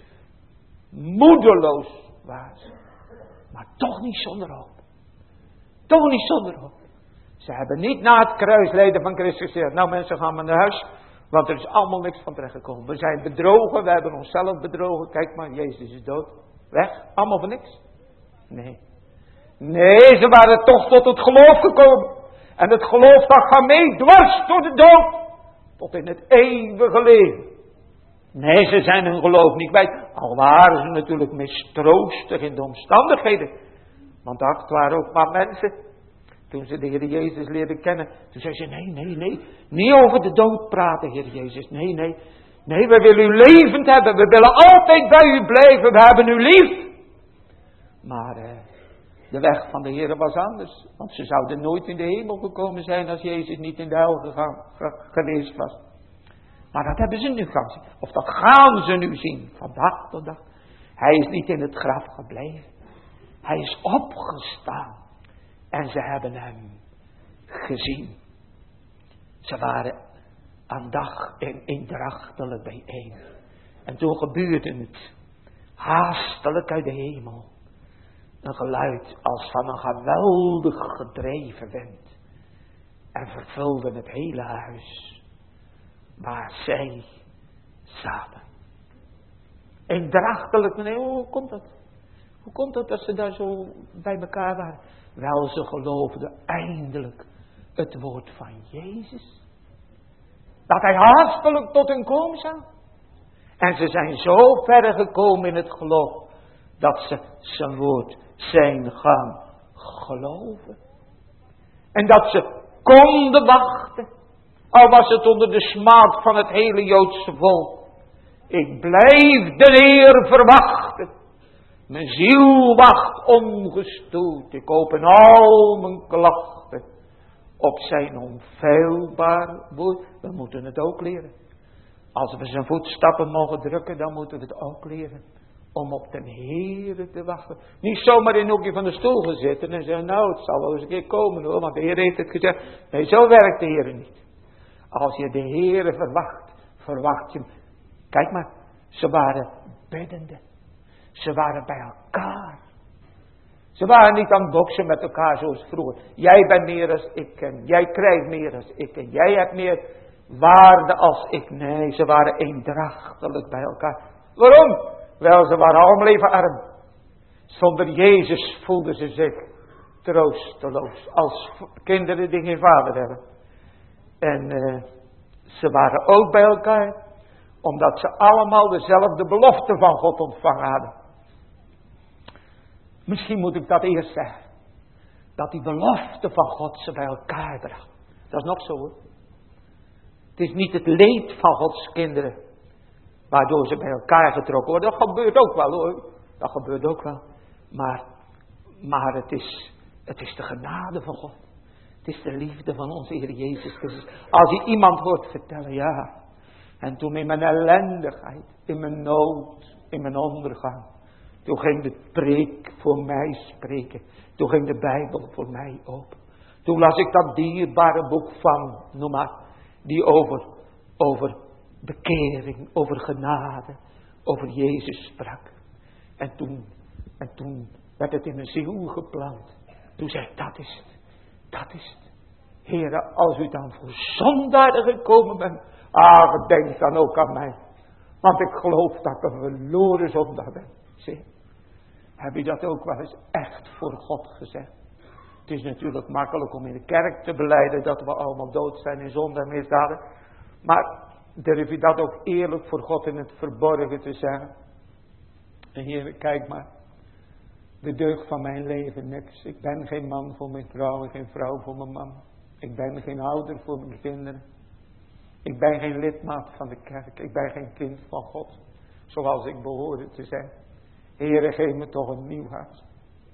Moedeloos waren ze. Maar toch niet zonder hoop. Toch niet zonder hoop. Ze hebben niet na het kruislijden van Christus gezegd, nou mensen, gaan maar naar huis. Want er is allemaal niks van terechtgekomen. We zijn bedrogen, we hebben onszelf bedrogen. Kijk maar, Jezus is dood. Weg, allemaal voor niks. Nee. Nee, ze waren toch tot het geloof gekomen. En het geloof dat gaat mee dwars door de dood. Tot in het eeuwige leven. Nee, ze zijn hun geloof niet kwijt. Al waren ze natuurlijk mistroostig in de omstandigheden. Want dat waren ook maar mensen. Toen ze de Heer Jezus leerden kennen. Toen zei ze, nee. Niet over de dood praten, Heer Jezus. Nee. Nee, we willen u levend hebben. We willen altijd bij u blijven. We hebben u lief. Maar de weg van de Heer was anders. Want ze zouden nooit in de hemel gekomen zijn als Jezus niet in de hel geweest was. Maar dat hebben ze nu gaan zien. Of dat gaan ze nu zien. Van dag tot dag. Hij is niet in het graf gebleven. Hij is opgestaan. En ze hebben hem gezien. Ze waren aan dag en eendrachtelijk bijeen. En toen gebeurde het. Haastelijk uit de hemel. Een geluid als van een geweldig gedreven wind. En vervulde het hele huis. Waar zij zaten. Eendrachtelijk. Nee, hoe komt dat? Hoe komt het dat ze daar zo bij elkaar waren? Wel, ze geloofden eindelijk het woord van Jezus. Dat hij haastelijk tot hen komen zou. En ze zijn zo ver gekomen in het geloof. Dat ze zijn woord zijn gaan geloven. En dat ze konden wachten. Al was het onder de smaad van het hele Joodse volk. Ik blijf de Heer verwachten. Mijn ziel wacht ongestoord. Ik open al mijn klachten op zijn onfeilbaar woord. We moeten het ook leren. Als we zijn voetstappen mogen drukken, dan moeten we het ook leren. Om op de Heer te wachten. Niet zomaar in een hoekje van de stoel gaan zitten en zeggen, nou het zal wel eens een keer komen hoor. Want de Heer heeft het gezegd. Nee, zo werkt de Heer niet. Als je de Heer verwacht je hem. Kijk maar, ze waren biddende. Ze waren bij elkaar. Ze waren niet aan het boksen met elkaar zoals vroeger. Jij bent meer als ik en jij krijgt meer als ik en jij hebt meer waarde als ik. Nee, ze waren eendrachtelijk bij elkaar. Waarom? Wel, ze waren allemaal even arm. Zonder Jezus voelden ze zich troosteloos. Als kinderen die geen vader hebben. En ze waren ook bij elkaar. Omdat ze allemaal dezelfde belofte van God ontvangen hadden. Misschien moet ik dat eerst zeggen. Dat die belofte van God ze bij elkaar bracht. Dat is nog zo hoor. Het is niet het leed van Gods kinderen. Waardoor ze bij elkaar getrokken worden. Dat gebeurt ook wel hoor. Dat gebeurt ook wel. Maar het is de genade van God. Het is de liefde van onze Heer Jezus Christus. Als je iemand hoort vertellen, ja. En toen in mijn ellendigheid, in mijn nood, in mijn ondergang. Toen ging de preek voor mij spreken. Toen ging de Bijbel voor mij open. Toen las ik dat dierbare boek van, noem maar, die over bekering, over genade, over Jezus sprak. En toen werd het in mijn ziel geplant. Toen zei ik, dat is het. Heere, als u dan voor zondaren gekomen bent, denk dan ook aan mij. Want ik geloof dat ik een verloren zondaar ben. Zie, heb je dat ook wel eens echt voor God gezegd? Het is natuurlijk makkelijk om in de kerk te belijden dat we allemaal dood zijn in zonde en misdaden. Maar durf je dat ook eerlijk voor God in het verborgen te zeggen? En Heer, kijk maar. De deugd van mijn leven niks. Ik ben geen man voor mijn vrouw en geen vrouw voor mijn man. Ik ben geen ouder voor mijn kinderen. Ik ben geen lidmaat van de kerk. Ik ben geen kind van God. Zoals ik behoorde te zijn. Heere, geef me toch een nieuw hart.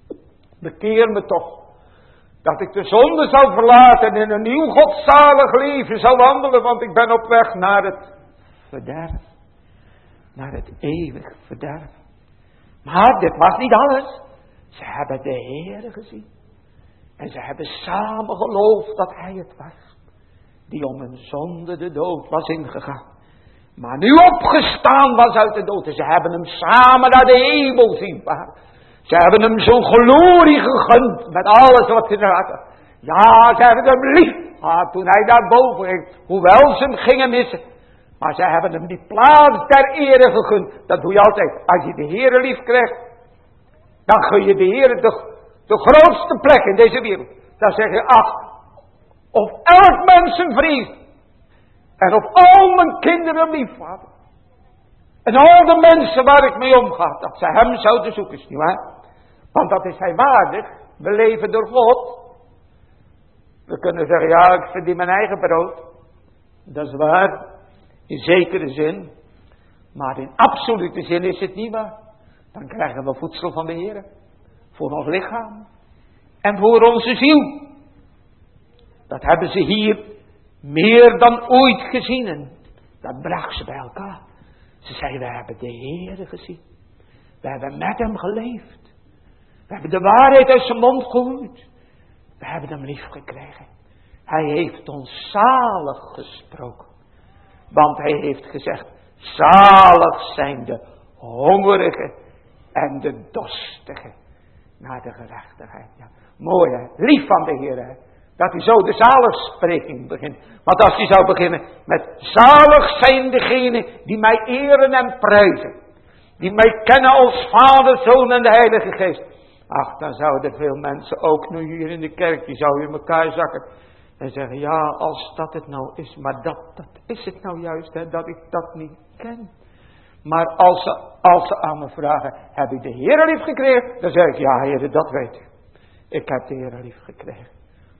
Bekeer me toch. Dat ik de zonde zal verlaten en in een nieuw godzalig leven zal wandelen. Want ik ben op weg naar het verderf. Naar het eeuwig verderf. Maar dit was niet alles. Ze hebben de Heere gezien. En ze hebben samen geloofd dat Hij het was. Die om hun zonde de dood was ingegaan. Maar nu opgestaan was uit de dood. En ze hebben hem samen naar de hemel zien varen. Ze hebben hem zo'n glorie gegund. Met alles wat hij had. Ja, ze hebben hem lief. Toen hij daar boven ging. Hoewel ze hem gingen missen. Maar ze hebben hem die plaats ter ere gegund. Dat doe je altijd. Als je de Heere lief krijgt. Dan gun je de Heere de grootste plek in deze wereld. Dan zeg je, ach. Of elk mens een vrees. En of al mijn kinderen lief hadden. En al de mensen waar ik mee omga. Dat ze hem zouden zoeken. Is niet waar? Want dat is hij waardig. We leven door God. We kunnen zeggen, ja, ik verdien mijn eigen brood. Dat is waar. In zekere zin. Maar in absolute zin is het niet waar. Dan krijgen we voedsel van de Heer. Voor ons lichaam. En voor onze ziel. Dat hebben ze hier meer dan ooit gezien. En dat bracht ze bij elkaar. Ze zeiden, we hebben de Heer gezien. We hebben met hem geleefd. We hebben de waarheid uit zijn mond gehoord. We hebben hem lief gekregen. Hij heeft ons zalig gesproken. Want hij heeft gezegd, zalig zijn de hongerigen en de dorstigen naar de gerechtigheid. Ja, mooi hè, lief van de Heer hè. Dat hij zo de zaligspreking begint. Want als hij zou beginnen met zalig zijn degenen die mij eren en prijzen. Die mij kennen als Vader, Zoon en de Heilige Geest. Ach, dan zouden veel mensen ook nu hier in de kerk, die zouden in elkaar zakken. En zeggen, ja, als dat het nou is. Maar dat is het nou juist, hè, dat ik dat niet ken. Maar als ze aan me vragen, heb ik de Heer lief gekregen? Dan zeg ik, ja Heer, dat weet ik. Ik heb de Heer lief gekregen.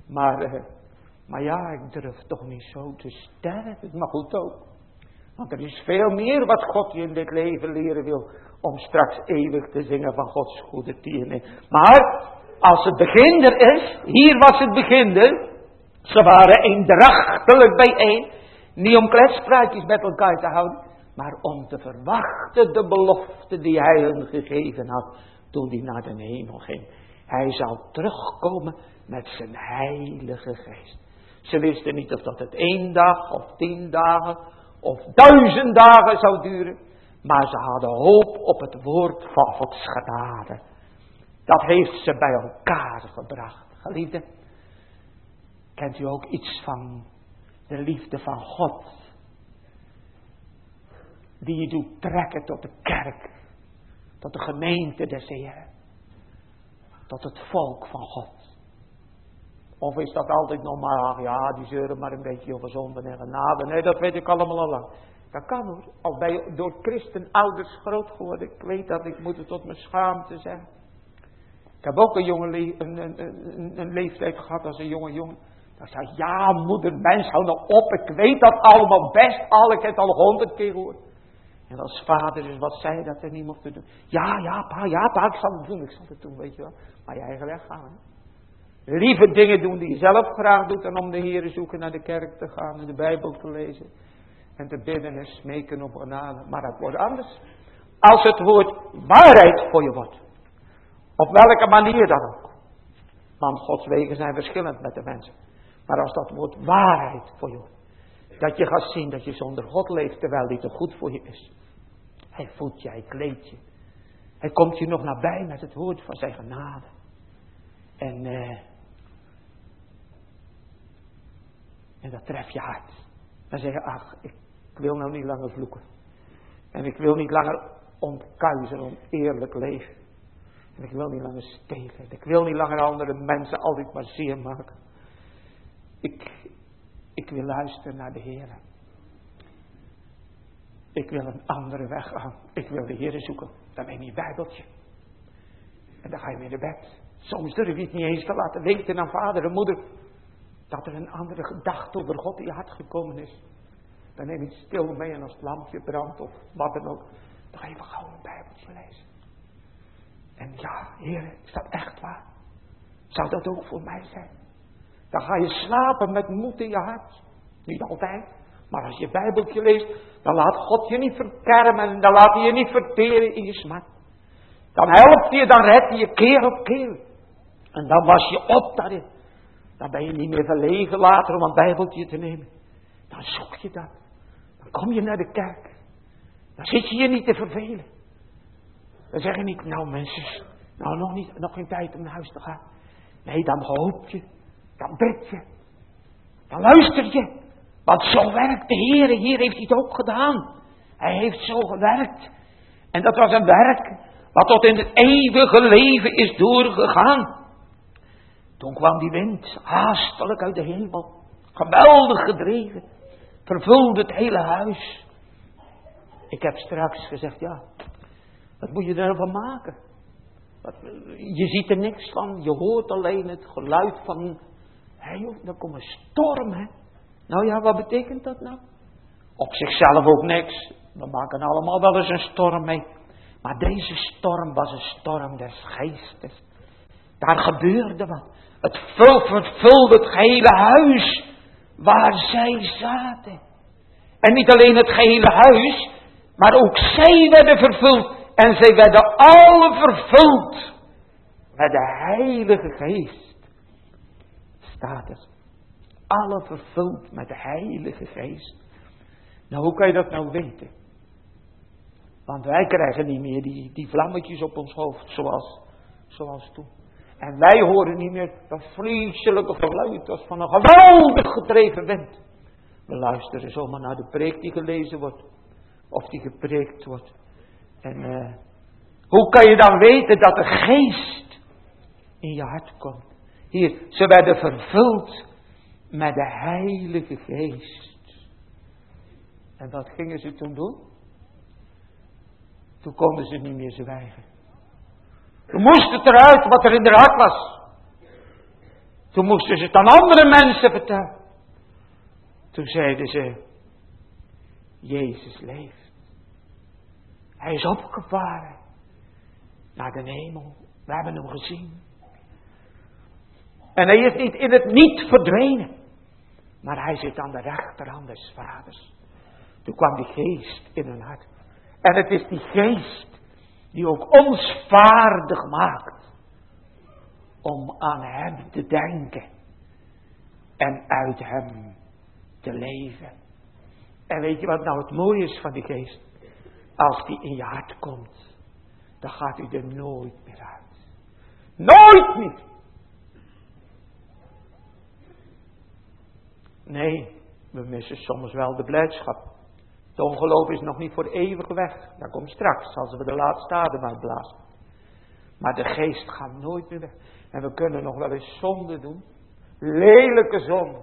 Maar ja, ik durf toch niet zo te sterven. Maar goed ook. Want er is veel meer wat God je in dit leven leren wil. Om straks eeuwig te zingen van Gods goede tieren. Maar als het begin er is. Hier was het begin er. Ze waren eendrachtelijk bijeen. Niet om kletspraatjes met elkaar te houden. Maar om te verwachten de belofte die hij hun gegeven had. Toen hij naar de hemel ging. Hij zal terugkomen met zijn heilige geest. Ze wisten niet of dat het 1 dag of 10 dagen of 1000 dagen zou duren. Maar ze hadden hoop op het woord van Gods genade. Dat heeft ze bij elkaar gebracht. Geliefden, kent u ook iets van de liefde van God? Die je doet trekken tot de kerk. Tot de gemeente des Heren. Tot het volk van God. Of is dat altijd nog maar, ach ja, die zeuren maar een beetje over zonde en genade. Nee, dat weet ik allemaal al lang. Dat kan hoor. Al ben je door christenouders groot geworden. Ik weet dat, ik moet het tot mijn schaamte zeggen. Ik heb ook een leeftijd gehad als een jonge jongen. Dan zei ja moeder, mens, hou nou op. Ik weet dat allemaal best al. Ik heb het al 100 keer gehoord. En als vader, dus wat zei dat er niet mocht doen? Ja pa, ik zal het doen, weet je wel. Maar je eigen weg gaan, hè. Lieve dingen doen die je zelf graag doet dan om de Heere zoeken naar de kerk te gaan en de Bijbel te lezen. En te bidden en smeken op genade. Maar dat wordt anders. Als het woord waarheid voor je wordt. Op welke manier dan ook. Want Gods wegen zijn verschillend met de mensen. Maar als dat woord waarheid voor je wordt. Dat je gaat zien dat je zonder God leeft terwijl hij te goed voor je is. Hij voedt je, hij kleedt je. Hij komt je nog nabij met het woord van zijn genade. En dat treft je hart. Dan zeg je, ach, ik wil nou niet langer vloeken. En ik wil niet langer ontkuizen om eerlijk leven. En ik wil niet langer stelen. Ik wil niet langer andere mensen altijd maar zeer maken. Ik wil luisteren naar de Heer. Ik wil een andere weg gaan. Ik wil de Heer zoeken. Dan neem je een Bijbeltje. En dan ga je weer naar bed. Soms durf je het niet eens te laten weten aan vader en moeder. Dat er een andere gedachte over God in je hart gekomen is. Dan neem je het stil mee en als het lampje brandt of wat dan ook. Dan ga je gauw een Bijbeltje lezen. En ja, Heer, is dat echt waar? Zou dat ook voor mij zijn? Dan ga je slapen met moed in je hart. Niet altijd. Maar als je Bijbeltje leest, dan laat God je niet verkermen. En dan laat hij je niet verteren in je smart. Dan helpt hij je, dan redt hij je keer op keer. En dan was je op daarin. Dan ben je niet meer verlegen later om een Bijbeltje te nemen. Dan zoek je dat. Dan kom je naar de kerk. Dan zit je je niet te vervelen. Dan zeg je niet, nou mensen, nou nog geen tijd om naar huis te gaan. Nee, dan hoop je. Dan bid je. Dan luister je. Want zo werkt de Heer. Hier heeft hij het ook gedaan. Hij heeft zo gewerkt. En dat was een werk wat tot in het eeuwige leven is doorgegaan. Toen kwam die wind haastelijk uit de hemel. Geweldig gedreven. Vervulde het hele huis. Ik heb straks gezegd, ja, wat moet je er nou van maken? Je ziet er niks van. Je hoort alleen het geluid van, er komt een storm, hè. Nou ja, wat betekent dat nou? Op zichzelf ook niks. We maken allemaal wel eens een storm mee. Maar deze storm was een storm des geestes. Daar gebeurde wat. Het vervulde het gehele huis waar zij zaten. En niet alleen het gehele huis, maar ook zij werden vervuld. En zij werden alle vervuld met de Heilige Geest. Staat er. Alle vervuld met de Heilige Geest. Nou, hoe kan je dat nou weten? Want wij krijgen niet meer die vlammetjes op ons hoofd zoals toen. En wij horen niet meer dat vreselijke geluid als van een geweldig gedreven wind. We luisteren zomaar naar de preek die gelezen wordt. Of die gepreekt wordt. En hoe kan je dan weten dat de geest in je hart komt? Hier, ze werden vervuld met de Heilige Geest. En wat gingen ze toen doen? Toen konden ze niet meer zwijgen. Toen moest het eruit wat er in haar hart was. Toen moesten ze het aan andere mensen vertellen. Toen zeiden ze, Jezus leeft. Hij is opgevaren naar de hemel. We hebben hem gezien. En hij is niet in het niet verdwenen. Maar hij zit aan de rechterhand des Vaders. Toen kwam die geest in hun hart. En het is die geest die ook ons vaardig maakt om aan hem te denken en uit hem te leven. En weet je wat nou het mooie is van die geest? Als die in je hart komt, dan gaat u er nooit meer uit. Nooit niet. Nee, we missen soms wel de blijdschap. Het ongeloof is nog niet voor eeuwig weg. Dat komt straks, als we de laatste adem uitblazen. Maar de geest gaat nooit meer weg. En we kunnen nog wel eens zonde doen. Lelijke zonde.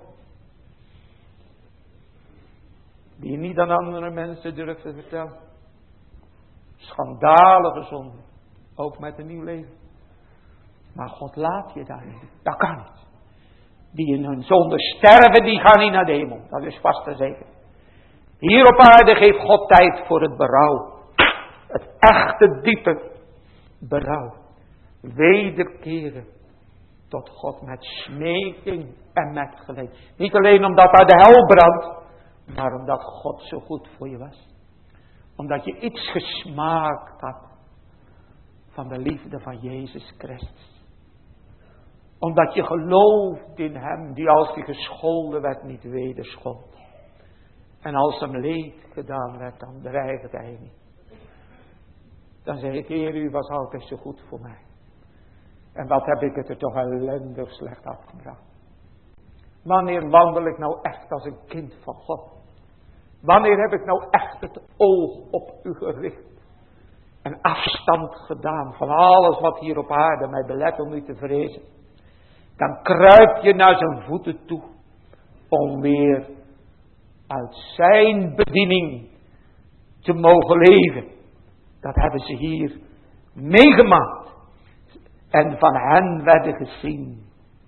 Die je niet aan andere mensen durft te vertellen. Schandalige zonde. Ook met een nieuw leven. Maar God laat je daar niet. Dat kan niet. Die in hun zonde sterven, die gaan niet naar de hemel. Dat is vast en zeker. Hier op aarde geeft God tijd voor het berouw. Het echte diepe berouw. Wederkeren tot God met smeking en met gelegenheid. Niet alleen omdat daar de hel brandt, maar omdat God zo goed voor je was. Omdat je iets gesmaakt had van de liefde van Jezus Christus. Omdat je gelooft in hem die als hij gescholden werd niet wederschold. En als hem leed gedaan werd, dan dreigde hij niet. Dan zeg ik, Heer, u was altijd zo goed voor mij. En wat heb ik het er toch ellendig slecht afgebracht. Wanneer wandel ik nou echt als een kind van God? Wanneer heb ik nou echt het oog op u gericht? En afstand gedaan van alles wat hier op aarde mij belet om u te vrezen. Dan kruip je naar zijn voeten toe. Om weer uit zijn bediening te mogen leven. Dat hebben ze hier meegemaakt. En van hen werden gezien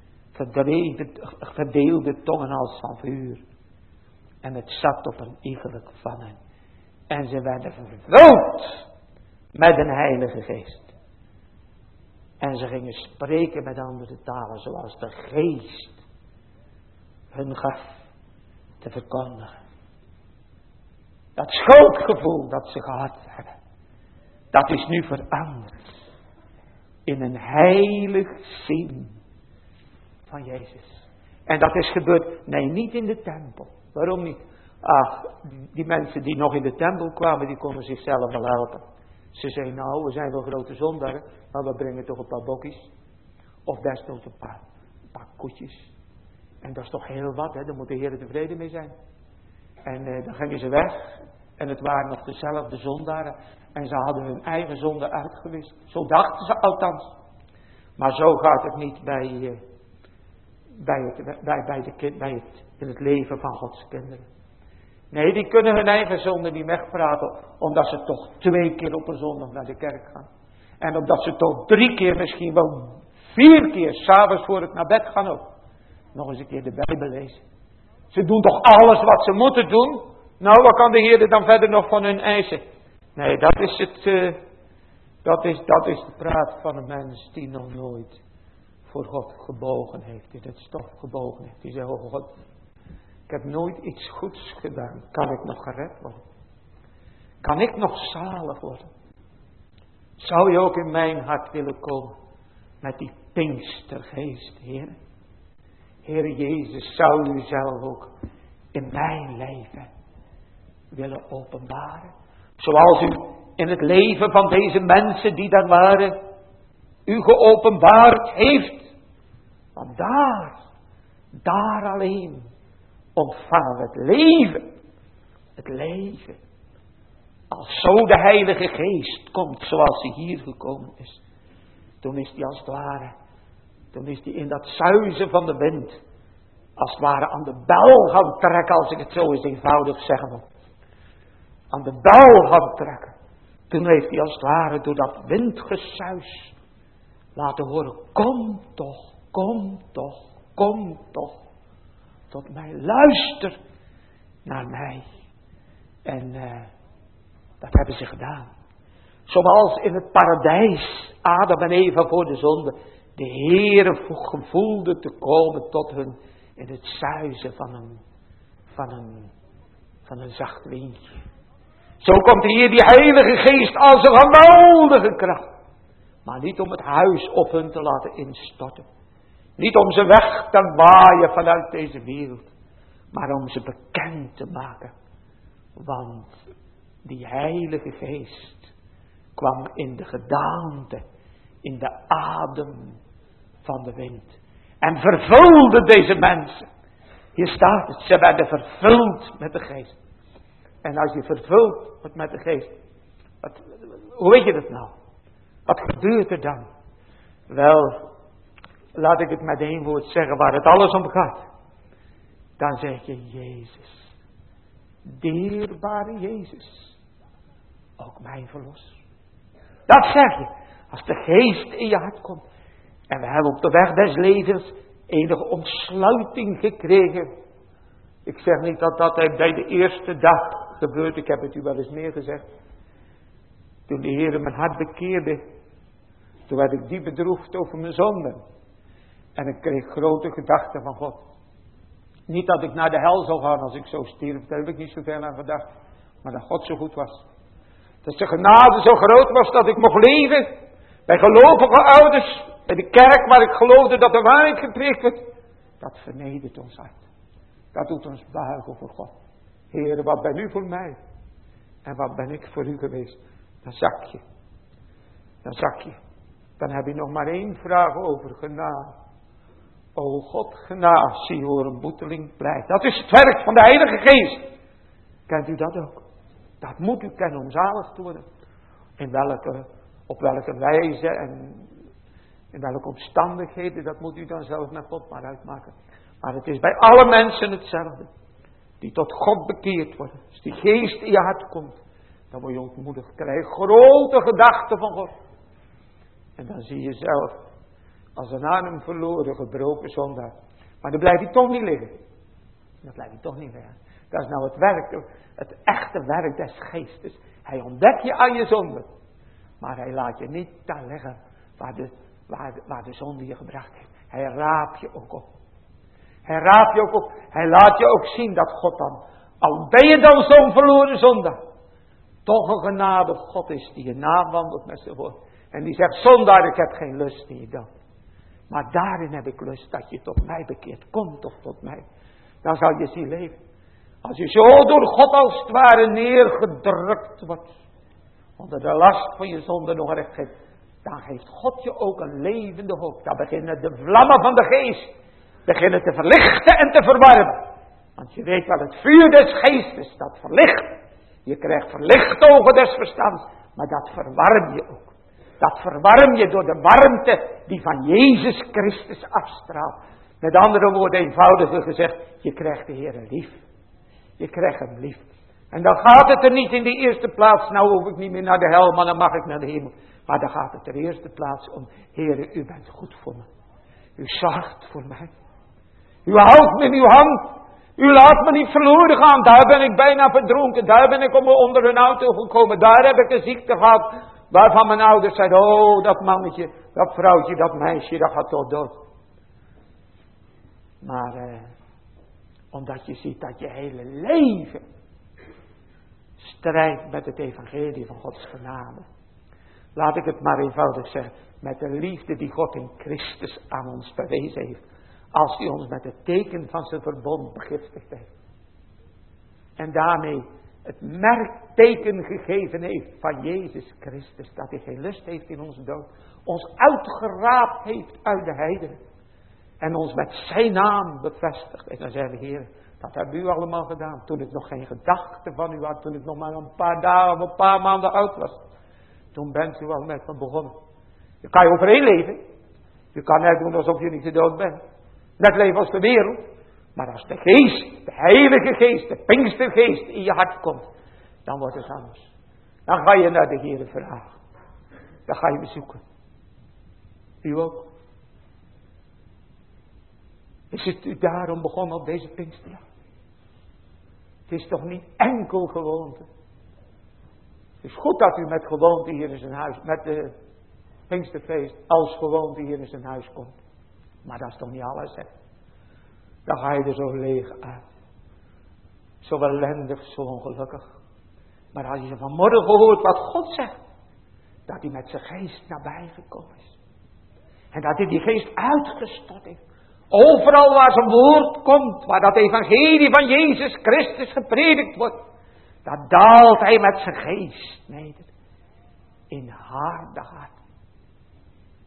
verdeelde tongen als van vuur. En het zat op een iegelijk van hen. En ze werden vervuld met een heilige geest. En ze gingen spreken met andere talen zoals de geest hun gaf te verkondigen. Dat schuldgevoel dat ze gehad hebben, dat is nu veranderd in een heilig zien van Jezus. En dat is gebeurd, nee, niet in de tempel. Waarom niet? Ach, die mensen die nog in de tempel kwamen, die konden zichzelf wel helpen. Ze zeiden, nou, we zijn wel grote zondaren, maar we brengen toch een paar bokjes. Of desnoods een paar koetjes. En dat is toch heel wat, hè? Daar moet de Heer tevreden mee zijn. En dan gingen ze weg. En het waren nog dezelfde zondaren. En ze hadden hun eigen zonde uitgewist. Zo dachten ze althans. Maar zo gaat het niet in het leven van Gods kinderen. Nee, die kunnen hun eigen zonde niet wegpraten. Omdat ze toch 2 keer op een zondag naar de kerk gaan. En omdat ze toch 3 keer, misschien wel 4 keer, 's avonds voor het naar bed gaan ook. Nog eens een keer de Bijbel lezen. Ze doen toch alles wat ze moeten doen? Nou, wat kan de Heer er dan verder nog van hun eisen? Nee, dat is de praat van een mens die nog nooit voor God gebogen heeft. In het stof gebogen heeft. Die zegt, oh God, ik heb nooit iets goeds gedaan. Kan ik nog gered worden? Kan ik nog zalig worden? Zou je ook in mijn hart willen komen met die Pinkstergeest, Heer? Heer Jezus, zou u zelf ook in mijn leven willen openbaren? Zoals u in het leven van deze mensen die daar waren, u geopenbaard heeft. Want daar alleen ontvangen we het leven. Het leven. Als zo de Heilige Geest komt zoals hij hier gekomen is. Toen is hij als het ware. Toen is hij in dat zuizen van de wind. Als het ware aan de bel gaan trekken. Als ik het zo eens eenvoudig zeggen wil. Aan de bel gaan trekken. Toen heeft hij als het ware door dat windgesuis laten horen. Kom toch, kom toch, kom toch. Tot mij, luister naar mij. En dat hebben ze gedaan. Zoals in het paradijs Adam en Eva voor de zonde de Heere gevoelde te komen tot hun in het zuizen van een zacht windje. Zo komt hier die Heilige Geest als een geweldige kracht. Maar niet om het huis op hun te laten instorten. Niet om ze weg te waaien vanuit deze wereld. Maar om ze bekend te maken. Want die Heilige Geest kwam in de gedaante, in de adem van de wind. En vervulde deze mensen. Hier staat het, ze werden vervuld met de geest. En als je vervuld wordt met de geest, hoe weet je dat nou? Wat gebeurt er dan? Wel, laat ik het met één woord zeggen waar het alles om gaat. Dan zeg je Jezus. Dierbare Jezus. Ook mij verlos. Dat zeg je. Als de geest in je hart komt. En we hebben op de weg des levens enige ontsluiting gekregen. Ik zeg niet dat dat bij de eerste dag gebeurt. Ik heb het u wel eens meer gezegd. Toen de Heer mijn hart bekeerde. Toen werd ik diep bedroefd over mijn zonden. En ik kreeg grote gedachten van God. Niet dat ik naar de hel zou gaan als ik zo stierf. Daar heb ik niet zoveel aan gedacht. Maar dat God zo goed was. Dat zijn genade zo groot was dat ik mocht leven. Bij gelovige ouders. Bij de kerk waar ik geloofde dat de waarheid gepreekt werd. Dat vernedert ons hart. Dat doet ons buigen voor God. Heer, wat ben u voor mij? En wat ben ik voor u geweest? Dan zak je. Dan zak je. Dan heb je nog maar één vraag over genade. O God, genade, zie hoor een boeteling blijft. Dat is het werk van de Heilige Geest. Kent u dat ook? Dat moet u kennen om zalig te worden. Op welke wijze en in welke omstandigheden, dat moet u dan zelf met God maar uitmaken. Maar het is bij alle mensen hetzelfde. Die tot God bekeerd worden. Als die geest in je hart komt, dan word je ontmoedigd. Krijg grote gedachten van God. En dan zie je zelf als een aan hem verloren gebroken zondaar. Maar dan blijft hij toch niet liggen. Dan blijft hij toch niet liggen. Dat is nou het werk, het echte werk des geestes. Hij ontdekt je aan je zonde. Maar hij laat je niet daar liggen waar de zonde je gebracht heeft. Hij raapt je ook op. Hij raapt je ook op. Hij laat je ook zien dat God dan, al ben je dan zo'n verloren zondaar, toch een genade God is die je nawandelt met zijn woord. En die zegt, zondaar, ik heb geen lust in je dood. Maar daarin heb ik lust dat je tot mij bekeert. Kom toch tot mij. Dan zal je zien leven. Als je zo door God als het ware neergedrukt wordt. Onder de last van je zonde nog recht geeft. Dan geeft God je ook een levende hoop. Dan beginnen de vlammen van de geest. Beginnen te verlichten en te verwarmen. Want je weet wel, het vuur des geestes, dat verlicht. Je krijgt verlicht ogen des verstands. Maar dat verwarm je ook. Dat verwarm je door de warmte die van Jezus Christus afstraalt. Met andere woorden, eenvoudiger gezegd, je krijgt de Heer lief. Je krijgt hem lief. En dan gaat het er niet in de eerste plaats, nou hoef ik niet meer naar de hel, maar dan mag ik naar de hemel. Maar dan gaat het er in de eerste plaats om, Heere, u bent goed voor me. U zorgt voor mij. U houdt me in uw hand. U laat me niet verloren gaan. Daar ben ik bijna verdronken. Daar ben ik onder een auto gekomen. Daar heb ik een ziekte gehad. Waarvan mijn ouders zeiden, oh, dat mannetje, dat vrouwtje, dat meisje, dat gaat toch dood. Maar omdat je ziet dat je hele leven strijdt met het evangelie van Gods genade. Laat ik het maar eenvoudig zeggen. Met de liefde die God in Christus aan ons bewezen heeft. Als hij ons met het teken van zijn verbond begiftigd heeft. En daarmee het merkteken gegeven heeft van Jezus Christus. Dat hij geen lust heeft in onze dood. Ons uitgeraapt heeft uit de heidenen. En ons met zijn naam bevestigt. En dan zeggen we, Heer, dat hebben u allemaal gedaan. Toen ik nog geen gedachte van u had. Toen ik nog maar een paar dagen of een paar maanden oud was. Toen bent u al met me begonnen. Je kan je overheen leven. Je kan net doen alsof je niet de dood bent. Net leven als de wereld. Maar als de geest, de heilige geest, de Pinkstergeest in je hart komt. Dan wordt het anders. Dan ga je naar de Heer vragen. Dan ga je bezoeken. U ook. Is het u daarom begonnen op deze Pinksterdag? Het is toch niet enkel gewoonte. Het is goed dat u met gewoonte hier in zijn huis, met de Pinksterfeest, als gewoonte hier in zijn huis komt. Maar dat is toch niet alles, hè? Dan ga je er zo leeg uit. Zo ellendig, zo ongelukkig. Maar als je vanmorgen hoort wat God zegt. Dat hij met zijn geest nabij gekomen is. En dat hij die geest uitgestort heeft. Overal waar zijn woord komt. Waar dat evangelie van Jezus Christus gepredikt wordt. Dat daalt hij met zijn geest neder. In harde hart.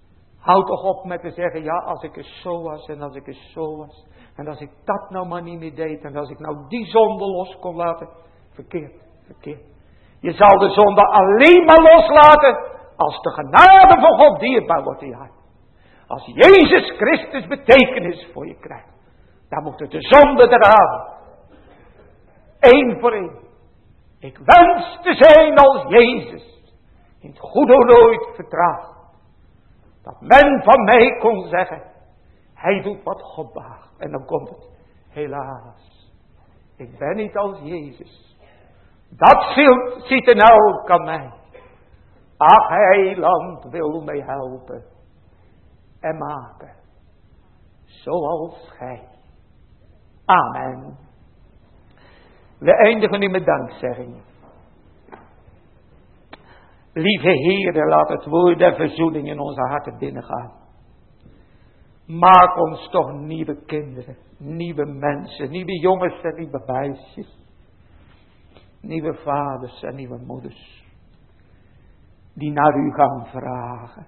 Houd toch op met te zeggen, ja, als ik eens zo was en als ik eens zo was. En als ik dat nou maar niet meer deed en als ik nou die zonde los kon laten. Verkeerd. Je zal de zonde alleen maar loslaten als de genade van God dierbaar wordt in je hart. Als Jezus Christus betekenis voor je krijgt. Dan moet het de zonde eraan. 1 voor 1. Ik wens te zijn als Jezus. In het goede nooit vertraagd. Dat men van mij kon zeggen. Hij doet wat God behaagt. En dan komt het. Helaas. Ik ben niet als Jezus. Dat ziet er nou ook aan mij. Ach, Heiland wil mij helpen. En maken. Zoals gij. Amen. We eindigen nu met dankzegging. Lieve Heere, laat het woord der verzoening in onze harten binnengaan. Maak ons toch nieuwe kinderen, nieuwe mensen, nieuwe jongens en nieuwe meisjes. Nieuwe vaders en nieuwe moeders. Die naar u gaan vragen.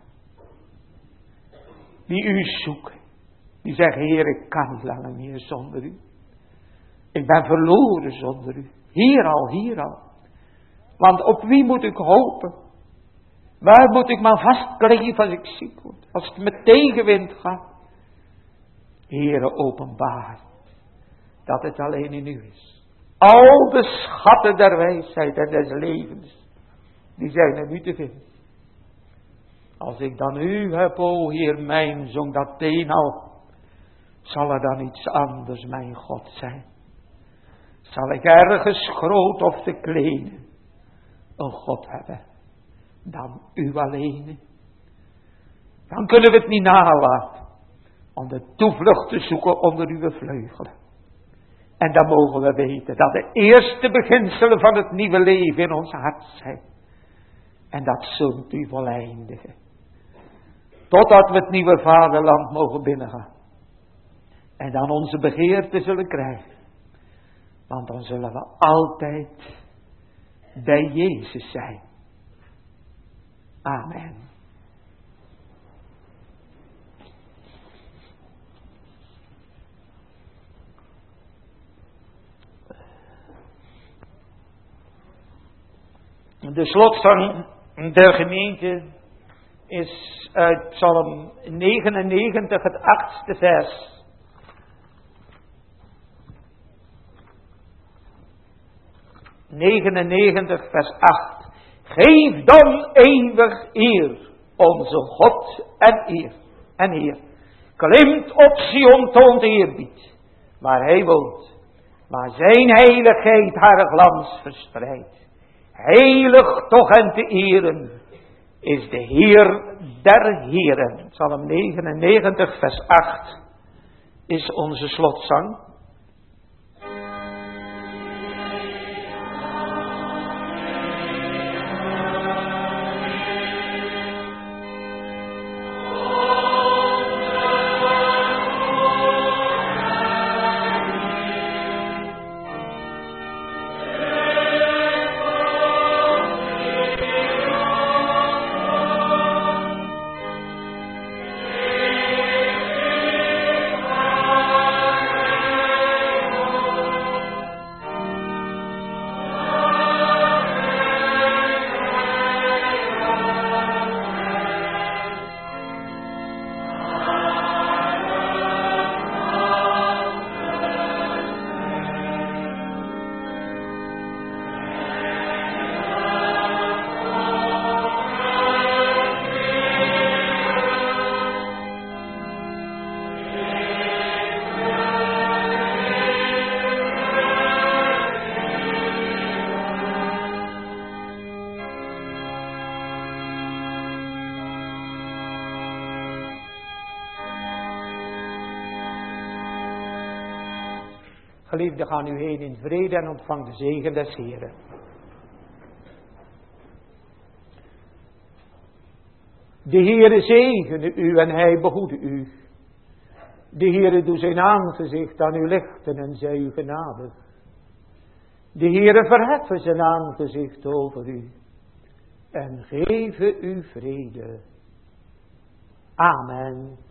Die u zoeken. Die zeggen, Heer, ik kan niet langer meer zonder u. Ik ben verloren zonder u. Hier al. Want op wie moet ik hopen? Waar moet ik maar vastkleven als ik ziek word? Als het met tegenwind gaat. Heere, openbaar dat het alleen in u is. Al de schatten der wijsheid en des levens, die zijn in u te vinden. Als ik dan u heb, o Heer mijn, zong dat al, zal er dan iets anders mijn God zijn? Zal ik ergens groot of te klein een God hebben dan u alleen? Dan kunnen we het niet nalaten om de toevlucht te zoeken onder uw vleugelen. En dan mogen we weten dat de eerste beginselen van het nieuwe leven in ons hart zijn. En dat zult u voleindigen. Totdat we het nieuwe vaderland mogen binnengaan. En dan onze begeerte zullen krijgen. Want dan zullen we altijd bij Jezus zijn. Amen. De slotzang der gemeente is uit Psalm 99, het 8e vers. vers 8. Geef dan eeuwig eer, onze God en Heer. Klimt op Sion toont eerbied, waar hij woont, waar zijn heiligheid haar glans verspreidt. Heilig toch en te eren is de Heer der Heren. Psalm 99 vers 8 is onze slotzang. Geliefden, gaan u heen in vrede en ontvang de zegen des Heren. De Heere zegene u en hij behoede u. De Heere doe zijn aangezicht aan u lichten en zij u genadig. De Heere verheffen zijn aangezicht over u en geven u vrede. Amen.